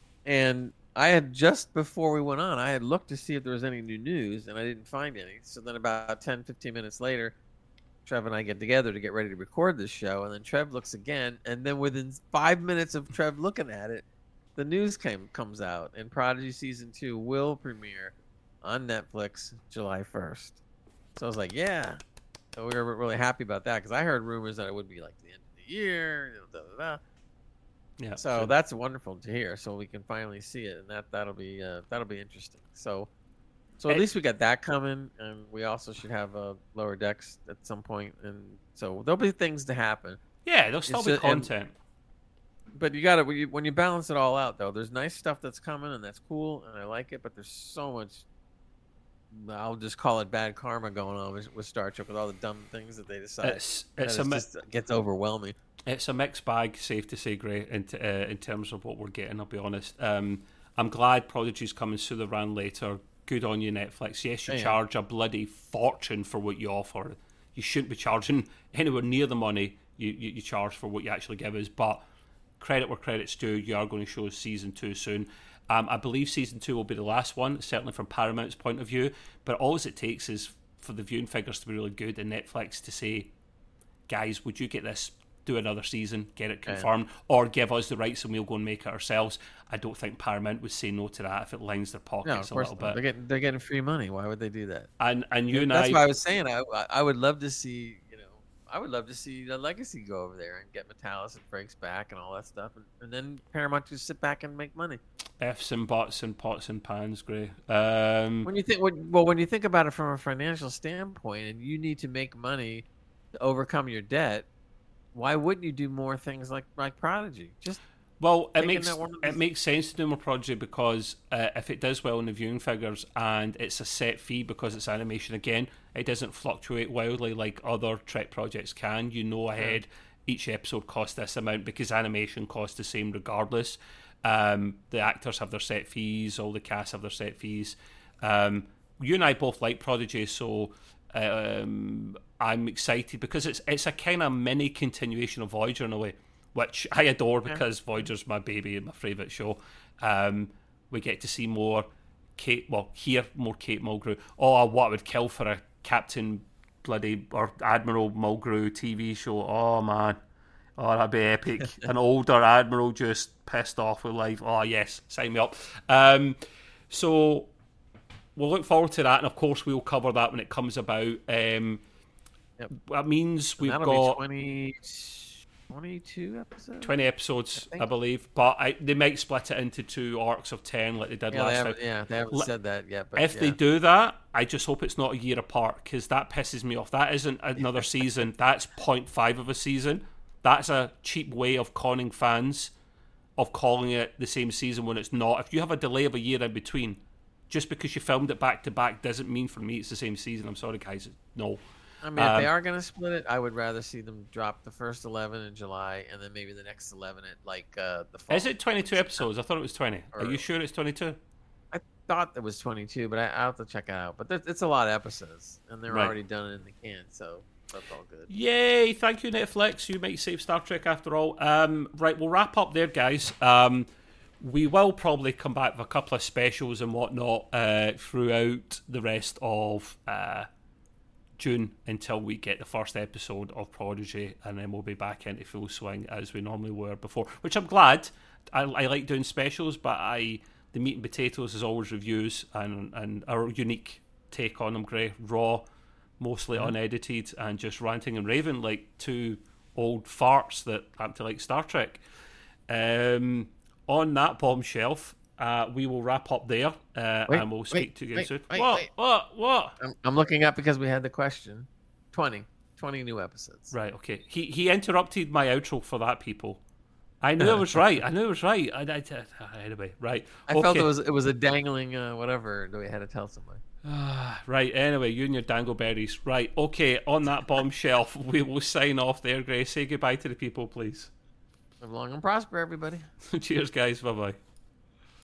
And I had just before we went on, I had looked to see if there was any new news, and I didn't find any. So then about ten, fifteen minutes later, Trev and I get together to get ready to record this show, and then Trev looks again, and then within five minutes of Trev looking at it, the news came comes out, and Prodigy season two will premiere on Netflix July first. So I was like, yeah. So we were really happy about that because I heard rumors that it would be like the end of the year. You know, da, da, da. Yeah. So that's wonderful to hear. So we can finally see it, and that that'll be uh, that'll be interesting. So, so at It- least we got that coming, and we also should have a Lower Decks at some point, and so there'll be things to happen. yeah, there'll still It's be just- and- content. But you got to when you, when you balance it all out, though, there's nice stuff that's coming, and that's cool, and I like it. But there's so much. I'll just call it bad karma going on with, with Star Trek with all the dumb things that they decide. It's that it's a it's mi- just gets overwhelming. it's a mixed bag, safe to say, Gray, in, t- uh, in terms of what we're getting, I'll be honest. Um, I'm glad Prodigy's coming sooner rather later. Good on you, Netflix. Yes, you Yeah. charge a bloody fortune for what you offer. You shouldn't be charging anywhere near the money you, you, you charge for what you actually give us, but credit where credit's due. You are going to show us season two soon. Um, I believe season two will be the last one, certainly from Paramount's point of view. But all it takes is for the viewing figures to be really good and Netflix to say, guys, would you get this? Do another season, get it confirmed, yeah. or give us the rights and we'll go and make it ourselves. I don't think Paramount would say no to that if it lines their pockets no, a little bit. They're getting, they're getting free money. Why would they do that? And and you and That's I, why I was saying I I would love to see, you know, I would love to see the Legacy go over there and get Metalis and Frakes back and all that stuff, and, and then Paramount just sit back and make money. F's and butts and pots and pans, Gray. Um, when you think, well, when you think about it from a financial standpoint, and you need to make money to overcome your debt. Why wouldn't you do more things like like Prodigy? Just well, it makes it makes sense to do more Prodigy because uh, if it does well in the viewing figures and it's a set fee because it's animation again, it doesn't fluctuate wildly like other Trek projects can. You know ahead yeah. each episode costs this amount because animation costs the same regardless. Um, the actors have their set fees, all the cast have their set fees. Um, you and I both like Prodigy, so. Um, I'm excited because it's it's a kind of mini continuation of Voyager in a way, which I adore because yeah. Voyager's my baby and my favourite show. Um, we get to see more Kate, well, hear more Kate Mulgrew. Oh, what I would kill for a Captain bloody or Admiral Mulgrew T V show. Oh man, oh that'd be epic. An older Admiral just pissed off with life. Oh yes, sign me up. Um, so. We'll look forward to that, and of course we'll cover that when it comes about. Um, yep. That means we've got twenty, twenty-two episodes. Twenty episodes, I, I believe, but I, they might split it into two arcs of ten, like they did yeah, last they have, time. Yeah, they haven't L- said that yet. But if yeah. they do that, I just hope it's not a year apart because that pisses me off. That isn't another season. That's point five of a season. That's a cheap way of conning fans of calling it the same season when it's not. If you have a delay of a year in between. Just because you filmed it back to back doesn't mean for me it's the same season. I'm sorry, guys. No. I mean, um, if they are going to split it, I would rather see them drop the first eleven in July and then maybe the next eleven at like uh, the fall. Is it twenty-two episodes? I thought it was twenty. Or, are you sure it's twenty-two? I thought it was twenty-two, but I, I'll have to check it out. But it's a lot of episodes, and they're right. already done in the can, so that's all good. Yay! Thank you, Netflix. You might save Star Trek after all. Um, right, we'll wrap up there, guys. Um, We will probably come back with a couple of specials and whatnot uh, throughout the rest of uh, June until we get the first episode of Prodigy, and then we'll be back into full swing as we normally were before, which I'm glad. I, I like doing specials, but I the meat and potatoes is always reviews and, and our unique take on them, Gray. Raw, mostly mm-hmm. unedited, and just ranting and raving like two old farts that happen to like Star Trek. Um... On that bombshell, uh, we will wrap up there, uh, wait, and we'll speak wait, to you again wait, soon. Wait, what? Wait. What? What? I'm, I'm looking up because we had the question. twenty. twenty new episodes. Right, okay. He he interrupted my outro for that, people. I knew I was right. I knew I was right. I, I, I, anyway, right. I okay. felt it was it was a dangling uh, whatever that we had to tell somebody. Right, anyway, you and your dangleberries. Right, okay, on that bombshell, we will sign off there, Grace. Say goodbye to the people, please. Live long and prosper, everybody. Cheers, guys. Bye-bye.